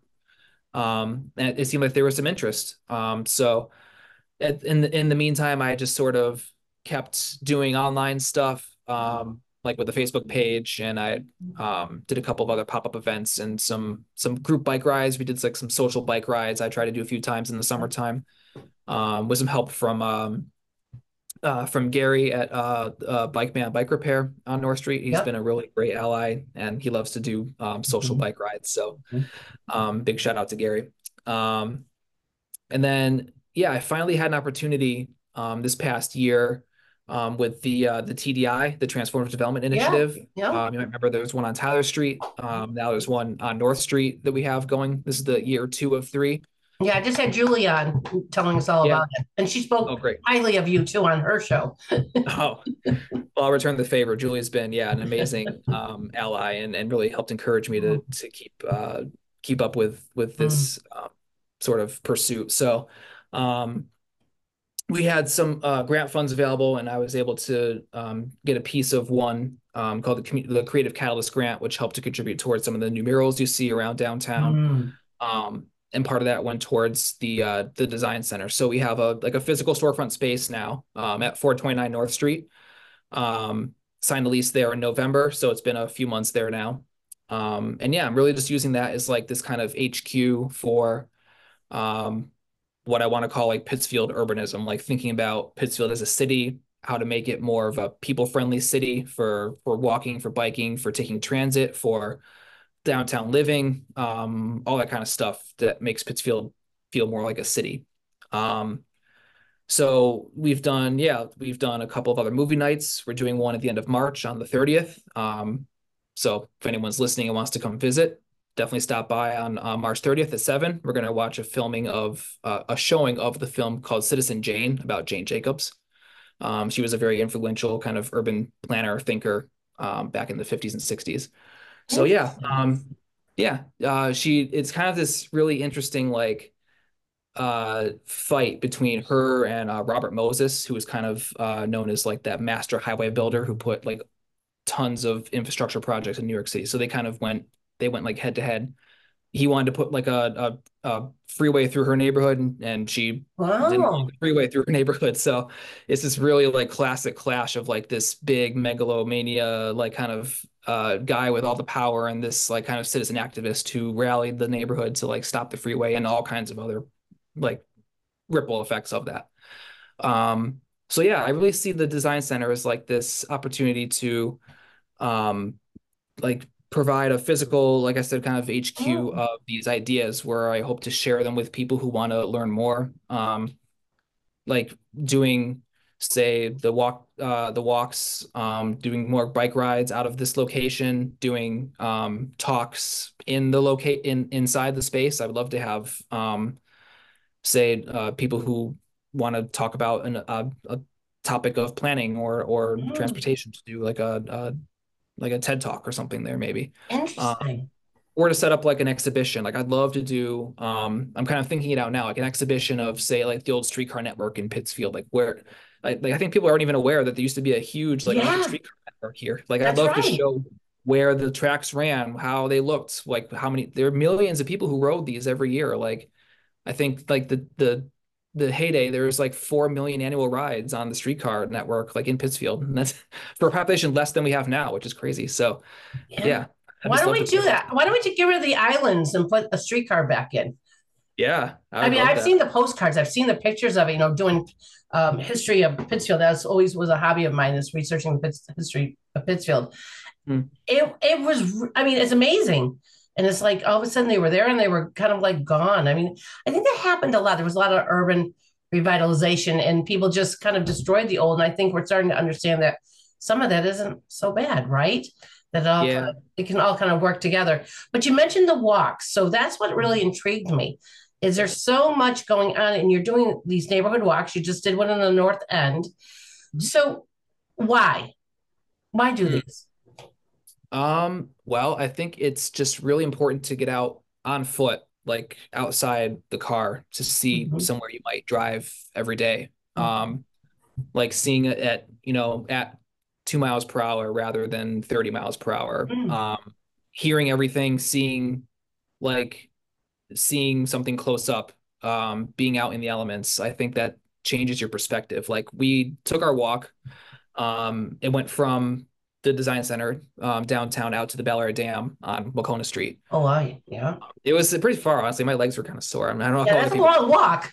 um, and it seemed like there was some interest. Um, so at, in the in the meantime, I just sort of kept doing online stuff, um, like with the Facebook page, and I um did a couple of other pop-up events and some some group bike rides. We did like some social bike rides. I tried to do a few times in the summertime. Um, with some help from um, uh, from Gary at uh, uh, Bike Man Bike Repair on North Street. He's yep. been a really great ally, and he loves to do um, social mm-hmm. bike rides. So um, big shout out to Gary. Um, and then, yeah, I finally had an opportunity um, this past year um, with the uh, the T D I, the Transformative Development Initiative. Yeah. Yeah. Um, you might remember there was one on Tyler Street. Um, now there's one on North Street that we have going. This is the year two of three. Yeah, I just had Julie on telling us all yeah. about it. And she spoke oh, great. highly of you too on her show. Oh, well, I'll return the favor. Julie's been, yeah, an amazing um, ally and, and really helped encourage me to to keep uh, keep up with with this mm. uh, sort of pursuit. So, um, we had some uh, grant funds available, and I was able to um, get a piece of one um, called the, Commu- the Creative Catalyst Grant, which helped to contribute towards some of the new murals you see around downtown. Mm. Um, and part of that went towards the uh, the design center. So we have a like a physical storefront space now um, at four twenty-nine North Street. Um, signed the lease there in November, so it's been a few months there now. Um, and yeah, I'm really just using that as like this kind of H Q for um, what I want to call like Pittsfield urbanism, like thinking about Pittsfield as a city, how to make it more of a people-friendly city for for walking, for biking, for taking transit, for downtown living, um, all that kind of stuff that makes Pittsfield feel more like a city. Um, so we've done, yeah, we've done a couple of other movie nights. We're doing one at the end of March on the thirtieth. Um, so if anyone's listening and wants to come visit, definitely stop by on uh, March thirtieth at seven. We're going to watch a filming of uh, a showing of the film called Citizen Jane about Jane Jacobs. Um, she was a very influential kind of urban planner, thinker um, back in the fifties and sixties. So yeah, um, yeah, uh, she, it's kind of this really interesting, like, uh, fight between her and uh, Robert Moses, who was kind of uh, known as like that master highway builder who put like tons of infrastructure projects in New York City. So they kind of went, they went like head to head. He wanted to put like a, a, a freeway through her neighborhood, and, and she didn't Wow. want a freeway through her neighborhood. So it's this really like classic clash of like this big megalomania, like kind of uh, guy with all the power, and this like kind of citizen activist who rallied the neighborhood to like stop the freeway and all kinds of other like ripple effects of that. Um, so yeah, I really see the design center as like this opportunity to um, like provide a physical, like I said, kind of H Q Oh. of these ideas where I hope to share them with people who want to learn more. Um, like doing, say, the walk, uh, the walks, um, doing more bike rides out of this location, doing um, talks in the locate in inside the space. I would love to have, um, say, uh, people who want to talk about an, a, a topic of planning or or Mm. transportation to do like a, a like a TED talk or something there maybe. Um, Interesting. or to set up like an exhibition. Like I'd love to do, um, I'm kind of thinking it out now, like an exhibition of say like the old streetcar network in Pittsfield, like where like, like I think people aren't even aware that there used to be a huge like electric Yeah, streetcar network here. Like I'd that's love to right. show where the tracks ran, how they looked, like how many, there are millions of people who rode these every year. Like I think like the the the heyday, there was like four million annual rides on the streetcar network, like in Pittsfield. And that's for a population less than we have now, which is crazy. So Yeah. yeah, I Why just don't love we to do put it. that? Why don't we just get rid of the islands and put a streetcar back in? Yeah, I I would mean, love I've that. seen the postcards, I've seen the pictures of it, you know, doing um, history of Pittsfield. That's always was a hobby of mine, is researching the Pitts, history of Pittsfield. Mm. It it was, I mean, it's amazing. And it's like all of a sudden they were there and they were kind of like gone. I mean, I think that happened a lot. There was a lot of urban revitalization and people just kind of destroyed the old. And I think we're starting to understand that some of that isn't so bad, right? That it all kind Yeah. of, it can all kind of work together. But you mentioned the walks. So that's what really intrigued me. Is there so much going on and you're doing these neighborhood walks? You just did one in the North End. So why? Why do Mm. these? Um, well, I think it's just really important to get out on foot, like outside the car to see Mhm. somewhere you might drive every day. Okay. Um, like seeing it at, you know, at two miles per hour rather than thirty miles per hour. Mm. Um, hearing everything, seeing like seeing something close up, um, being out in the elements. I think that changes your perspective. Like we took our walk, um, it went from the design center um, downtown out to the Bel Air Dam on Wacona Street. Oh, I, yeah. It was pretty far, honestly. My legs were kind of sore. I mean, I don't know Yeah, how other that's a people. long walk.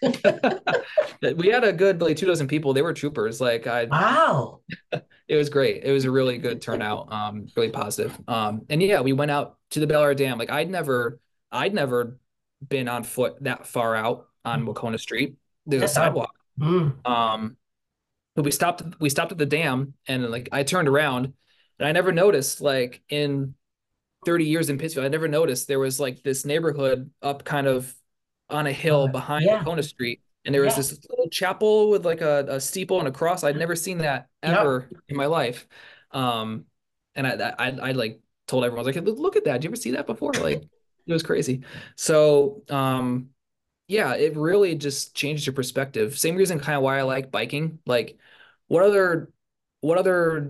We had a good like two dozen people. They were troopers. Like I, Wow. it was great. It was a really good turnout. Um, really positive. Um, and yeah, we went out to the Bel Air Dam. Like I'd never, I'd never been on foot that far out on Wacona Street. There's a That's how. sidewalk. Mm. Um, but we stopped. We stopped at the dam, and like I turned around, and I never noticed like in thirty years in Pittsfield, I never noticed there was like this neighborhood up kind of on a hill Uh, behind yeah. Wacona Street. And there was Yeah. this little chapel with like a, a steeple and a cross. I'd never seen that Yep. ever in my life. Um, and I, I, I like told everyone, I was like, "Hey, look at that. Did you ever see that before?" Like it was crazy. So, um, yeah, it really just changes your perspective. Same reason kind of why I like biking. Like, what other what other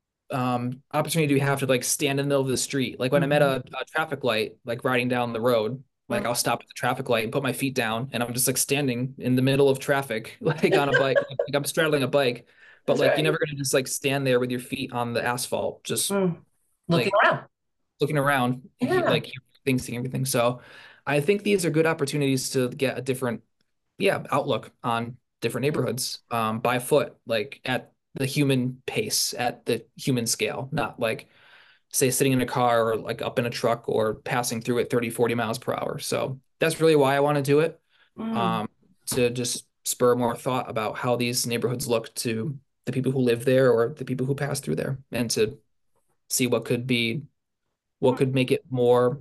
um opportunity do you have to like stand in the middle of the street? Like when I'm at Mhm. a, a traffic light, like riding down the road, like Mhm. I'll stop at the traffic light and put my feet down, and I'm just like standing in the middle of traffic, like on a bike, like I'm straddling a bike. But That's like you're right. never gonna just like stand there with your feet on the asphalt, just Mm. Looking like around. looking around, he, Yeah. like things, seeing everything. So I think these are good opportunities to get a different, yeah, outlook on different neighborhoods, um, by foot, like at the human pace, at the human scale, not like say sitting in a car or like up in a truck or passing through at thirty, forty miles per hour. So that's really why I want to do it, Mm. um, to just spur more thought about how these neighborhoods look to the people who live there or the people who pass through there, and to see what could be what could make it more,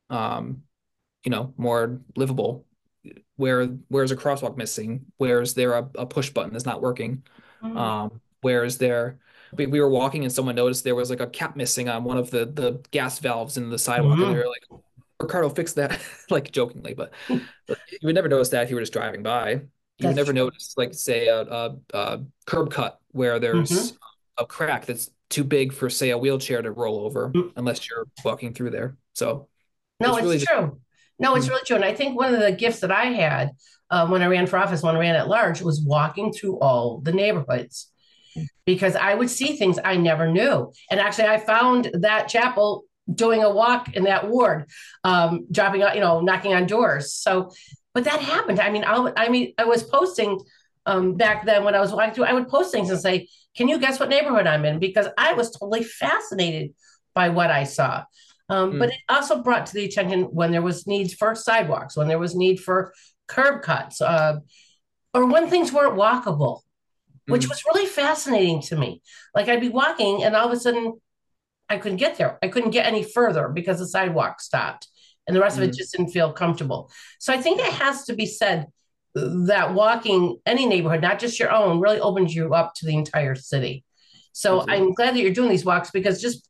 um, you know, more livable. Where where's a crosswalk missing? Where's there a, a push button that's not working? Mm. Um, where is there? We, we were walking and someone noticed there was like a cap missing on one of the the gas valves in the sidewalk, and they Mm. were like, "Ricardo, fix that," like jokingly, but, but you would never notice that if you were just driving by. You would That's never true. notice, like, say, a, a, a curb cut where there's Hmm. a crack that's too big for, say, a wheelchair to roll over, unless you're walking through there. So No, it's it's really just, true. No, it's mm, really true. And I think one of the gifts that I had um, when I ran for office, when I ran at large, was walking through all the neighborhoods because I would see things I never knew. And actually, I found that chapel doing a walk in that ward, um, dropping out, you know, knocking on doors. So, but that happened. I mean, I, I mean, I was posting um, back then when I was walking through, I would post things and say, "Can you guess what neighborhood I'm in?" Because I was totally fascinated by what I saw. Um, but mm, it also brought to the attention when there was needs for sidewalks, when there was need for curb cuts, uh, or when things weren't walkable, which mm, was really fascinating to me. Like I'd be walking and all of a sudden I couldn't get there. I couldn't get any further because the sidewalk stopped and the rest of it mm, just didn't feel comfortable. So I think it has to be said that walking any neighborhood, not just your own, really opens you up to the entire city. So absolutely. I'm glad that you're doing these walks because just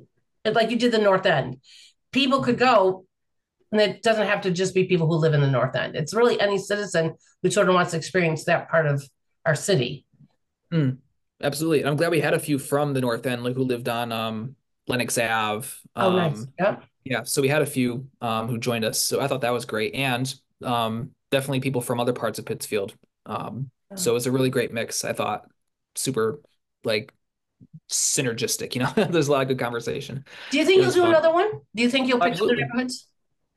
like you did the North End, people could go and it doesn't have to just be people who live in the North End. It's really any citizen who sort of wants to experience that part of our city. Mm, absolutely. And I'm glad we had a few from the North End, like who lived on um Lenox Ave. Oh, nice. Um, Yep. yeah, so we had a few um who joined us. So I thought that was great. And um definitely people from other parts of Pittsfield. Um, so it was a really great mix, I thought. Super like synergistic, you know. There's a lot of good conversation. Do you It think you'll was do fun. another one? Do you think you'll pick other Absolutely. neighborhoods?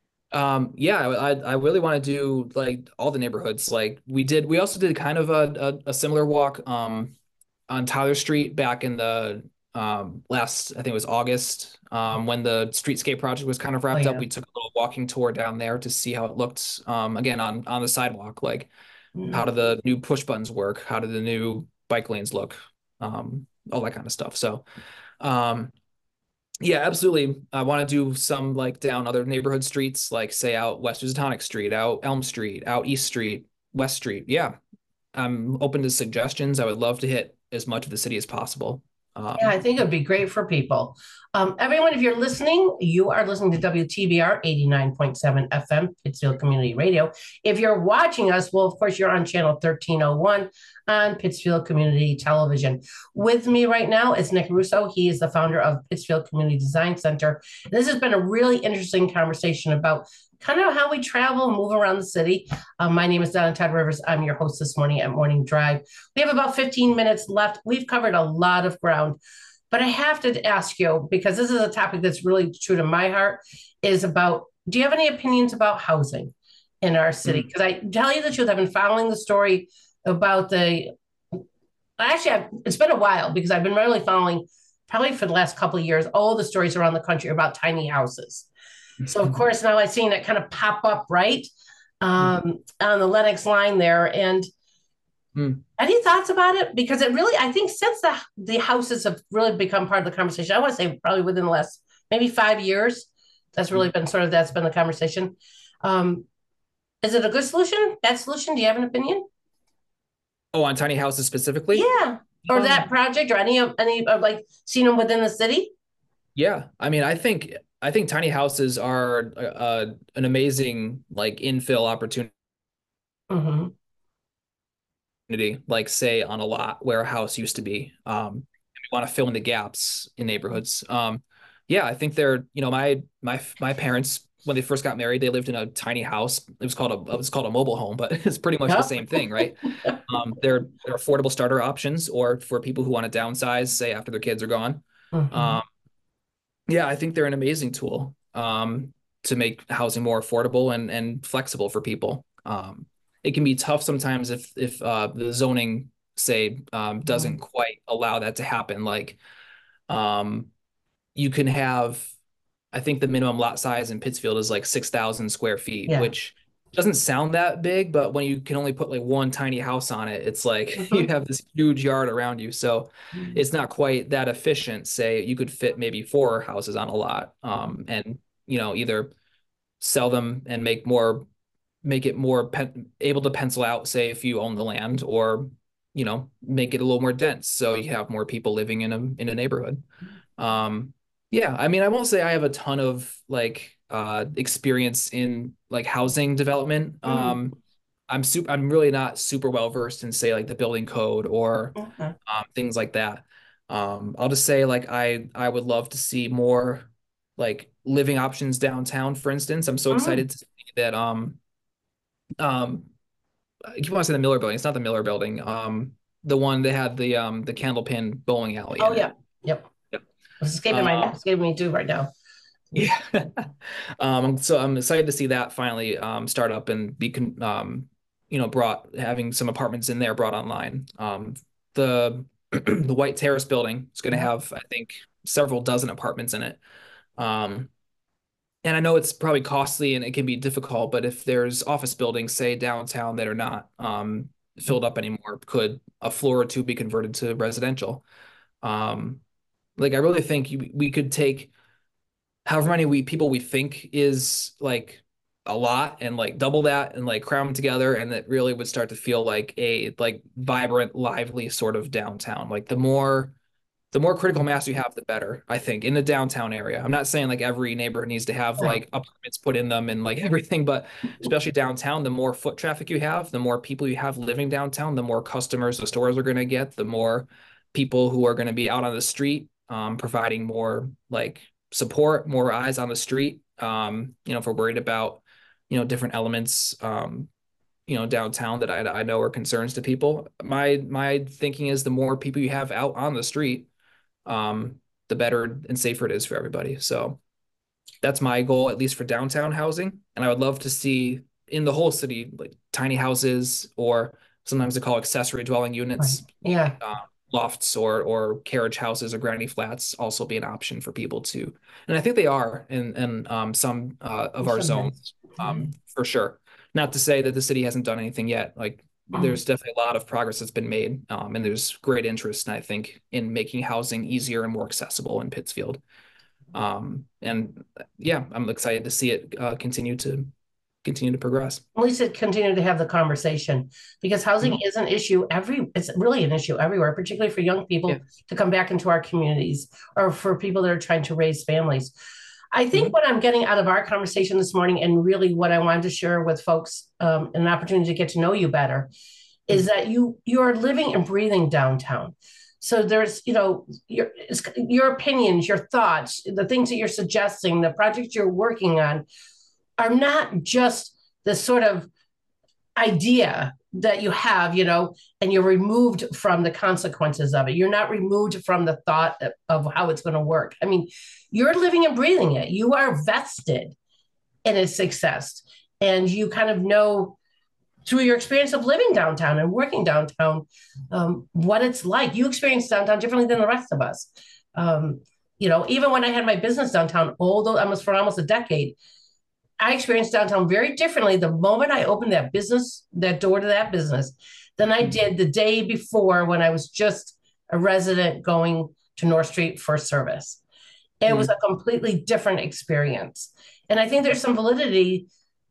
Um, yeah, I I really want to do like all the neighborhoods. Like we did, we also did kind of a a, a similar walk um on Tyler Street back in the um last, I think it was August, um when the streetscape project was kind of Oh wrapped up. yeah. We took a little walking tour down there to see how it looked, um again on on the sidewalk. Like how Mm. do the new push buttons work? How do the new bike lanes look? Um, all that kind of stuff. So um yeah, absolutely. I want to do some like down other neighborhood streets, like say out West Housatonic Street, out Elm Street, out East Street, West Street. Yeah, I'm open to suggestions. I would love to hit as much of the city as possible. Yeah, Um, I think it would be great for people. Um, everyone, if you're listening, you are listening to W T B R eighty-nine point seven F M, Pittsfield Community Radio. If you're watching us, well, of course, you're on channel thirteen oh one on Pittsfield Community Television. With me right now is Nick Russo. He is the founder of Pittsfield Community Design Center. This has been a really interesting conversation about kind of how we travel and move around the city. Um, my name is Donna Todd Rivers. I'm your host this morning at Morning Drive. We have about fifteen minutes left. We've covered a lot of ground, but I have to ask you, because this is a topic that's really true to my heart, is about, do you have any opinions about housing in our city? mm, Because I tell you the truth, I've been following the story about the, actually, I've, it's been a while because I've been really following probably for the last couple of years, all the stories around the country about tiny houses. So of course now I've seen it kind of pop up right mm, um, on the Lennox line there. And mm. any thoughts about it? Because it really, I think since the the houses have really become part of the conversation, I want to say probably within the last maybe five years, that's really been sort of that's been the conversation. Um, is it a good solution? Bad solution? Do you have an opinion? Oh, on tiny houses specifically? Yeah, or that Um, project, or any of any of like seeing them within the city. yeah. I mean, I think I think tiny houses are uh, an amazing like infill opportunity Mm-hmm. Like say on a lot where a house used to be. Um, and we want to fill in the gaps in neighborhoods. Um, yeah, I think they're, you know, my my my parents when they first got married, they lived in a tiny house. It was called a it was called a mobile home, but it's pretty much the Yep. same thing, right? Um, they're they're affordable starter options, or for people who want to downsize, say after their kids are gone. Mm-hmm. Um, yeah, I think they're an amazing tool um, to make housing more affordable and and flexible for people. Um, it can be tough sometimes if if uh, the zoning say um, doesn't quite allow that to happen. Like um, you can have, I think the minimum lot size in Pittsfield is like six thousand square feet, Yeah. which doesn't sound that big, but when you can only put like one tiny house on it, it's like you Mm-hmm. have this huge yard around you. So it's not quite that efficient. Say you could fit maybe four houses on a lot, um, and you know, either sell them and make more, make it more pen, able to pencil out, say if you own the land, or you know, make it a little more dense so you have more people living in a in a neighborhood. Um, yeah, I mean, I won't say I have a ton of like uh experience in like housing development. Mm-hmm. Um, I'm super, I'm really not super well versed in say like the building code or Okay. um, things like that. Um, I'll just say like I I would love to see more like living options downtown, for instance. I'm so Mm-hmm. excited to see that um um I keep wanting to say the Miller building. It's not the Miller building. Um, the one that had the um the Candlepin bowling alley Oh in it. yeah. Yep. Yep. It's escaping my Uh, escaping me too right now. Yeah. Um, so I'm excited to see that finally um, start up and be con um, you know, brought having some apartments in there brought online. Um, the the White Terrace building is going to Yeah. have, I think, several dozen apartments in it. Um, and I know it's probably costly and it can be difficult, but if there's office buildings, say downtown, that are not um, filled up anymore, could a floor or two be converted to residential? Um, like I really think you, we could take however many we people we think is like a lot and like double that and like cram them together, and it really would start to feel like a like vibrant, lively sort of downtown. Like the more the more critical mass you have, the better, I think, in the downtown area. I'm not saying like every neighborhood needs to have Right. like apartments put in them and like everything, but especially downtown, the more foot traffic you have, the more people you have living downtown, the more customers the stores are going to get, the more people who are going to be out on the street, um, providing more like support, more eyes on the street. Um, you know, if we're worried about, you know, different elements, um, you know, downtown that I, I know are concerns to people. My my thinking is the more people you have out on the street, um, the better and safer it is for everybody. So that's my goal, at least for downtown housing. And I would love to see in the whole city, like tiny houses, or sometimes they call accessory dwelling Right. units, Yeah. uh, lofts or or carriage houses or granny flats also be an option for people to. And I think they are in in um, some uh, of our zones, um, for sure. Not to say that the city hasn't done anything yet. Like there's definitely a lot of progress that's been made, um, and there's great interest, I think, in making housing easier and more accessible in Pittsfield. Um, and yeah, I'm excited to see it uh, continue to continue to progress. At least it continue to have the conversation because housing Mhm. is an issue every it's really an issue everywhere, particularly for young Yeah. people to come back into our communities or for people that are trying to raise families. I think Mhm. what I'm getting out of our conversation this morning, and really what I wanted to share with folks, um, an opportunity to get to know you better, is Mhm. that you you are living and breathing downtown. So there's, you know, your your opinions, your thoughts, the things that you're suggesting, the projects you're working on are not just this sort of idea that you have, you know, and you're removed from the consequences of it. You're not removed from the thought of, of how it's going to work. I mean, you're living and breathing it. You are vested in its success. And you kind of know through your experience of living downtown and working downtown, um, what it's like. You experience downtown differently than the rest of us. Um, you know, even when I had my business downtown, although almost for almost a decade, I experienced downtown very differently the moment I opened that business, that door to that business, than I did the day before when I was just a resident going to North Street for service. It was Mhm. a completely different experience. And I think there's some validity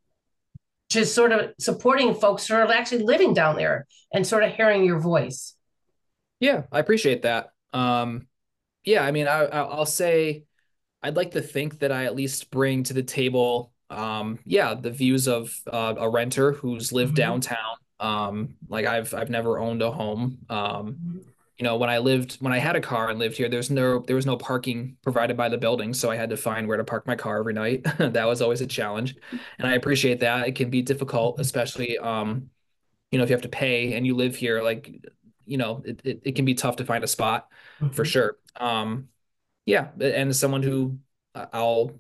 to sort of supporting folks who are actually living down there and sort of hearing your voice. Yeah, I appreciate that. Um, yeah, I mean, I, I- I'll say I'd like to think that I at least bring to the table um, yeah, the views of uh, a renter who's lived Mhm. downtown. Um, like I've I've never owned a home. Um, Mhm. you know, when I lived when I had a car and lived here, there's no there was no parking provided by the building, so I had to find where to park my car every night. That was always a challenge, and I appreciate that. It can be difficult, especially um, you know, if you have to pay and you live here, like, you know, it it, it can be tough to find a spot for Mhm. sure. Um, yeah, and as someone who uh, I'll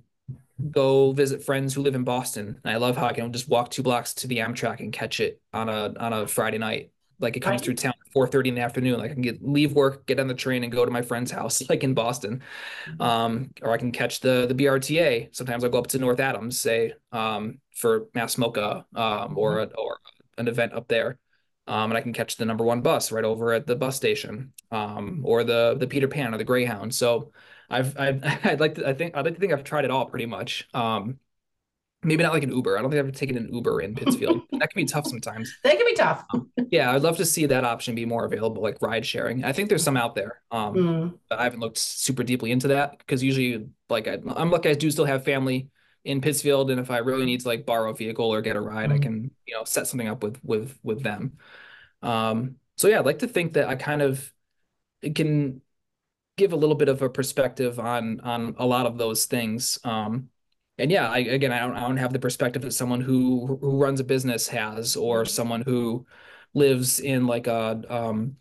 go visit friends who live in Boston. And I love how I can just walk two blocks to the Amtrak and catch it on a on a Friday night. Like it comes Right. through town at four thirty in the afternoon. Like I can get leave work, get on the train and go to my friend's house, like in Boston. Um, or I can catch the the B R T A. Sometimes I'll go up to North Adams, say, um, for Mass Mocha, um, or a, or an event up there. Um, and I can catch the number one bus right over at the bus station, um, or the the Peter Pan or the Greyhound. So I've, I've I'd like to I think I'd like to think I've tried it all pretty much. Um, maybe not like an Uber. I don't think I've taken an Uber in Pittsfield. That can be tough sometimes. They can be tough. Um, yeah, I'd love to see that option be more available, like ride sharing. I think there's some out there. Um, Mm. but I haven't looked super deeply into that because usually, like I, I'm lucky I do still have family in Pittsfield, and if I really need to like borrow a vehicle or get a ride, I Mm. can, you know, set something up with with with them. Um, so yeah, I'd like to think that I kind of it can give a little bit of a perspective on on a lot of those things. Um, and yeah, I, again, I don't I don't have the perspective that someone who who runs a business has, or someone who lives in like a um,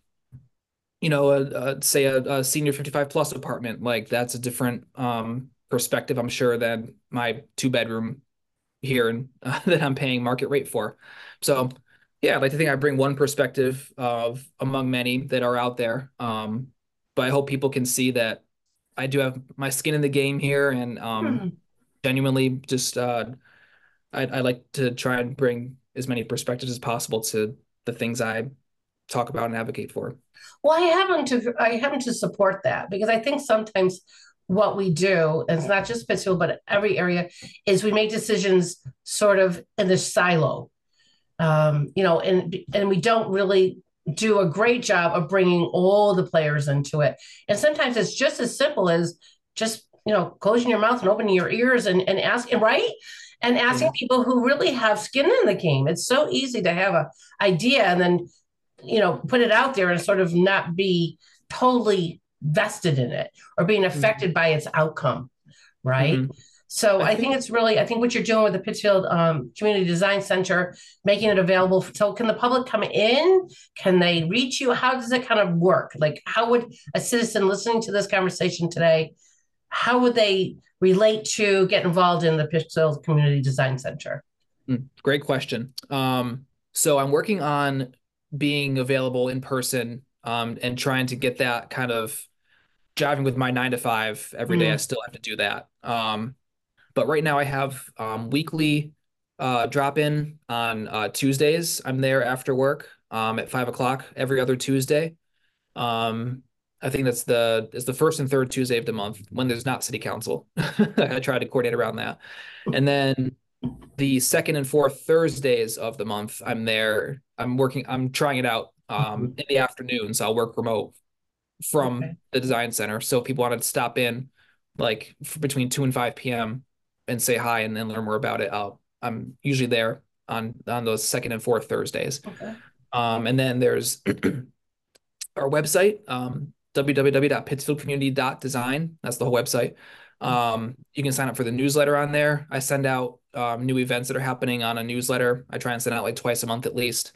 you know, a, a say a, a senior fifty-five plus apartment. Like that's a different um perspective, I'm sure, than my two bedroom here and uh, that I'm paying market rate for. So yeah, I'd like to think I bring one perspective of among many that are out there. Um, but I hope people can see that I do have my skin in the game here, and um, Mm. genuinely just uh, I I like to try and bring as many perspectives as possible to the things I talk about and advocate for. Well, I happen to I happen to support that because I think sometimes what we do, and it's not just Pittsfield, but every area, is we make decisions sort of in this silo, um, you know, and and we don't really do a great job of bringing all the players into it. And sometimes it's just as simple as just you know closing your mouth and opening your ears and and asking right and asking Mhm. people who really have skin in the game. It's so easy to have a idea and then you know, put it out there and sort of not be totally vested in it or being Mhm. affected by its outcome, right? Mhm. So I I think think it's really, I think what you're doing with the Pittsfield um, Community Design Center, making it available. So can the public come in? Can they reach you? How does it kind of work? Like, how would a citizen listening to this conversation today, how would they relate to get involved in the Pittsfield Community Design Center? mm, great question. Um, so I'm working on being available in person, um, and trying to get that kind of jiving with my nine to five every day. I Mm, still have to do that. Um, but right now I have um, weekly uh, drop in on uh, Tuesdays. I'm there after work um, at five o'clock every other Tuesday. Um, I think that's the it's the first and third Tuesday of the month when there's not city council. I try to coordinate around that. And then the second and fourth Thursdays of the month, I'm there. I'm working, I'm trying it out um, mhm. in the afternoon. So I'll work remote Okay. from the design center. So if people wanted to stop in like f- between two and five p m and say hi and then learn more about it, I'll, I'm usually there on on those second and fourth Thursdays. Okay. Um, and then there's our website, um, w w w dot pittsfield community dot design. That's the whole website. Um, you can sign up for the newsletter on there. I send out um, new events that are happening on a newsletter. I try and send out like twice a month at least.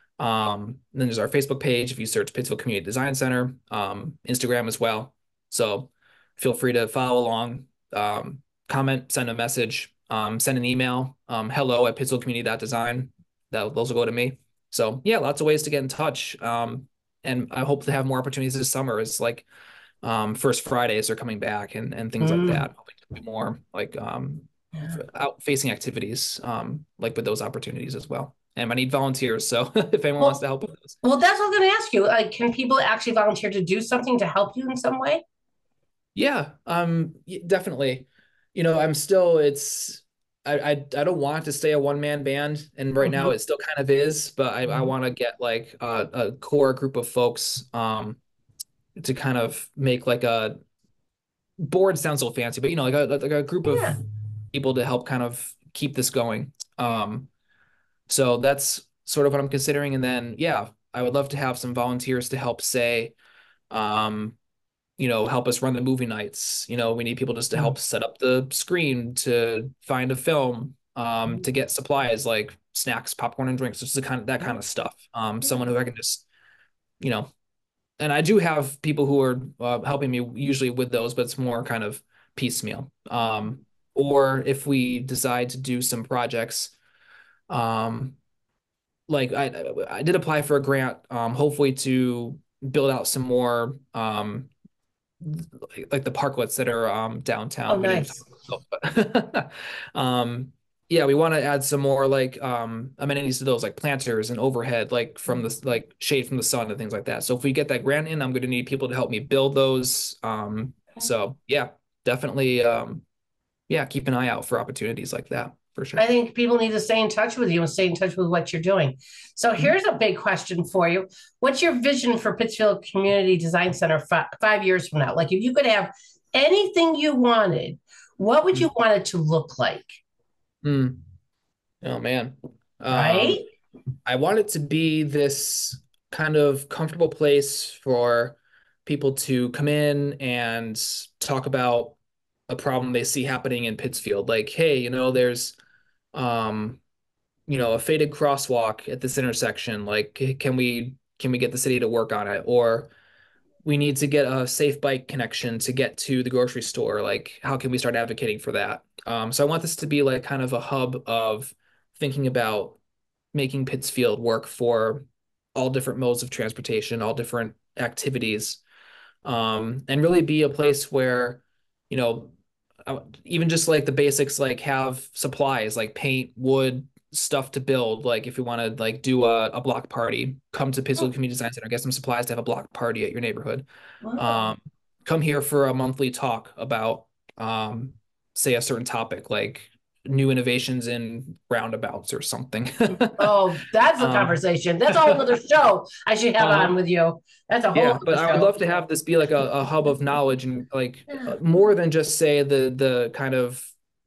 Um, then there's our Facebook page if you search Pittsfield Community Design Center, um, Instagram as well. So feel free to follow along, um, comment, send a message, um, send an email, um, hello at pittsfield community dot design. That those will go to me. So yeah, lots of ways to get in touch. Um, and I hope to have more opportunities this summer. It's like um, First Fridays are coming back and and things like Mm, that. Hoping to do more like um, yeah. out facing activities, um, like with those opportunities as well. And I need volunteers. So if anyone wants to Well, help with this. well, that's what I was going to ask you. Like, can people actually volunteer to do something to help you in some way? Yeah, um, y- definitely. You know, I'm still, it's, I, I, I don't want to stay a one man band. And right now Mhm, it still kind of is, but I, I mhm. want to get like a, a core group of folks, um, to kind of make like a board sounds so fancy, but you know, like a, like a group of Yeah. people to help kind of keep this going. Um, so that's sort of what I'm considering. And then, yeah, I would love to have some volunteers to help say, um, you know, help us run the movie nights. You know, we need people just to help set up the screen, to find a film, um, to get supplies like snacks, popcorn, and drinks, just the kind of that kind of stuff. Um, someone who I can just, you know, and I do have people who are uh, helping me usually with those, but it's more kind of piecemeal. Um, or if we decide to do some projects, um, like I I did apply for a grant, um, hopefully to build out some more, um, like the parklets that are um downtown. Oh, nice. But, um, yeah, we want to add some more like um amenities to those, like planters and overhead, like from the like shade from the sun and things like that. So if we get that grant in, I'm going to need people to help me build those. Um, so yeah, definitely, um, yeah, keep an eye out for opportunities like that for sure. I think people need to stay in touch with you and stay in touch with what you're doing. So here's a big question for you. What's your vision for Pittsfield Community Design Center five, five years from now? Like if you could have anything you wanted, what would you want it to look like? Mm. Oh man. Right? Um, I want it to be this kind of comfortable place for people to come in and talk about a problem they see happening in Pittsfield. Like, hey, you know, there's um you know, a faded crosswalk at this intersection. Like, can we can we get the city to work on it? Or we need to get a safe bike connection to get to the grocery store. Like, how can we start advocating for that? Um, so I want this to be like kind of a hub of thinking about making Pittsfield work for all different modes of transportation, all different activities, um, and really be a place where, you know, even just like the basics, like have supplies like paint, wood, stuff to build. Like if you want to like do a, a block party, come to Pittsfield Community Design Center, get some supplies to have a block party at your neighborhood. Wow. Um, come here for a monthly talk about, um, say a certain topic, like new innovations in roundabouts or something. Oh, that's a Um, conversation. That's a whole other show I should have Uh-huh. on with you. That's a whole Yeah, other but I would show. love to have this be like a, a hub of knowledge and like Yeah. uh, more than just say the the kind of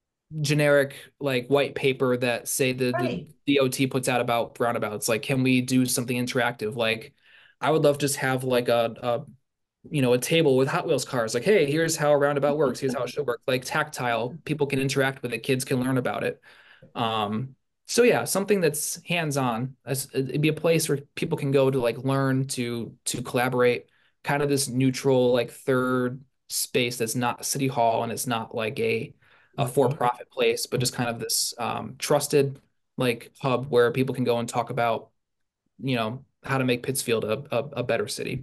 generic like white paper that say the, Right. the D O T puts out about roundabouts. Like, can we do something interactive? Like, I would love to just have like a, a you know, a table with Hot Wheels cars. Like, hey, here's how a roundabout works. Here's how it should work. Like tactile, people can interact with it. Kids can learn about it. Um, so yeah, something that's hands-on. As- It'd be a place where people can go to like learn to to collaborate. Kind of this neutral like third space that's not City Hall and it's not like a a for-profit place, but just kind of this um, trusted like hub where people can go and talk about, you know, how to make Pittsfield a a, a better city.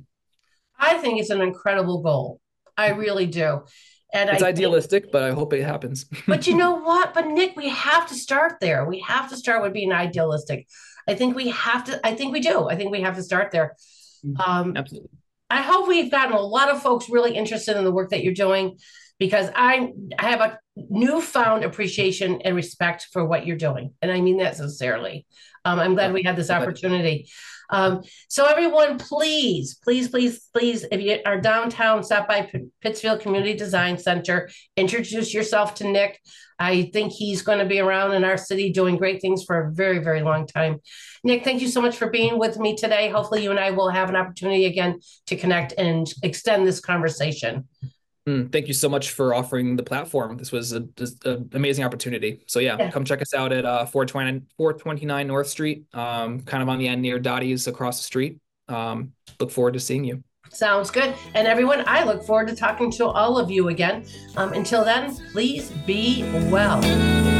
I think it's an incredible goal. I really do. And It's I think- idealistic, but I hope it happens. but you know what? But Nick, we have to start there. We have to start with being idealistic. I think we have to, I think we do. I think we have to start there. Um, Absolutely. I hope we've gotten a lot of folks really interested in the work that you're doing because I, I have a newfound appreciation and respect for what you're doing. And I mean that sincerely. Um, I'm glad we had this opportunity. Um, so everyone, please, please, please, please, if you are downtown, stop by P- Pittsfield Community Design Center, introduce yourself to Nick. I think he's going to be around in our city doing great things for a very, very long time. Nick, thank you so much for being with me today. Hopefully you and I will have an opportunity again to connect and extend this conversation. Mm, thank you so much for offering the platform. This was a, just an amazing opportunity. So yeah, Yeah. come check us out at uh, four twenty-nine North Street, um, kind of on the end near Dottie's across the street. Um, look forward to seeing you. Sounds good. And everyone, I look forward to talking to all of you again. Um, until then, please be well.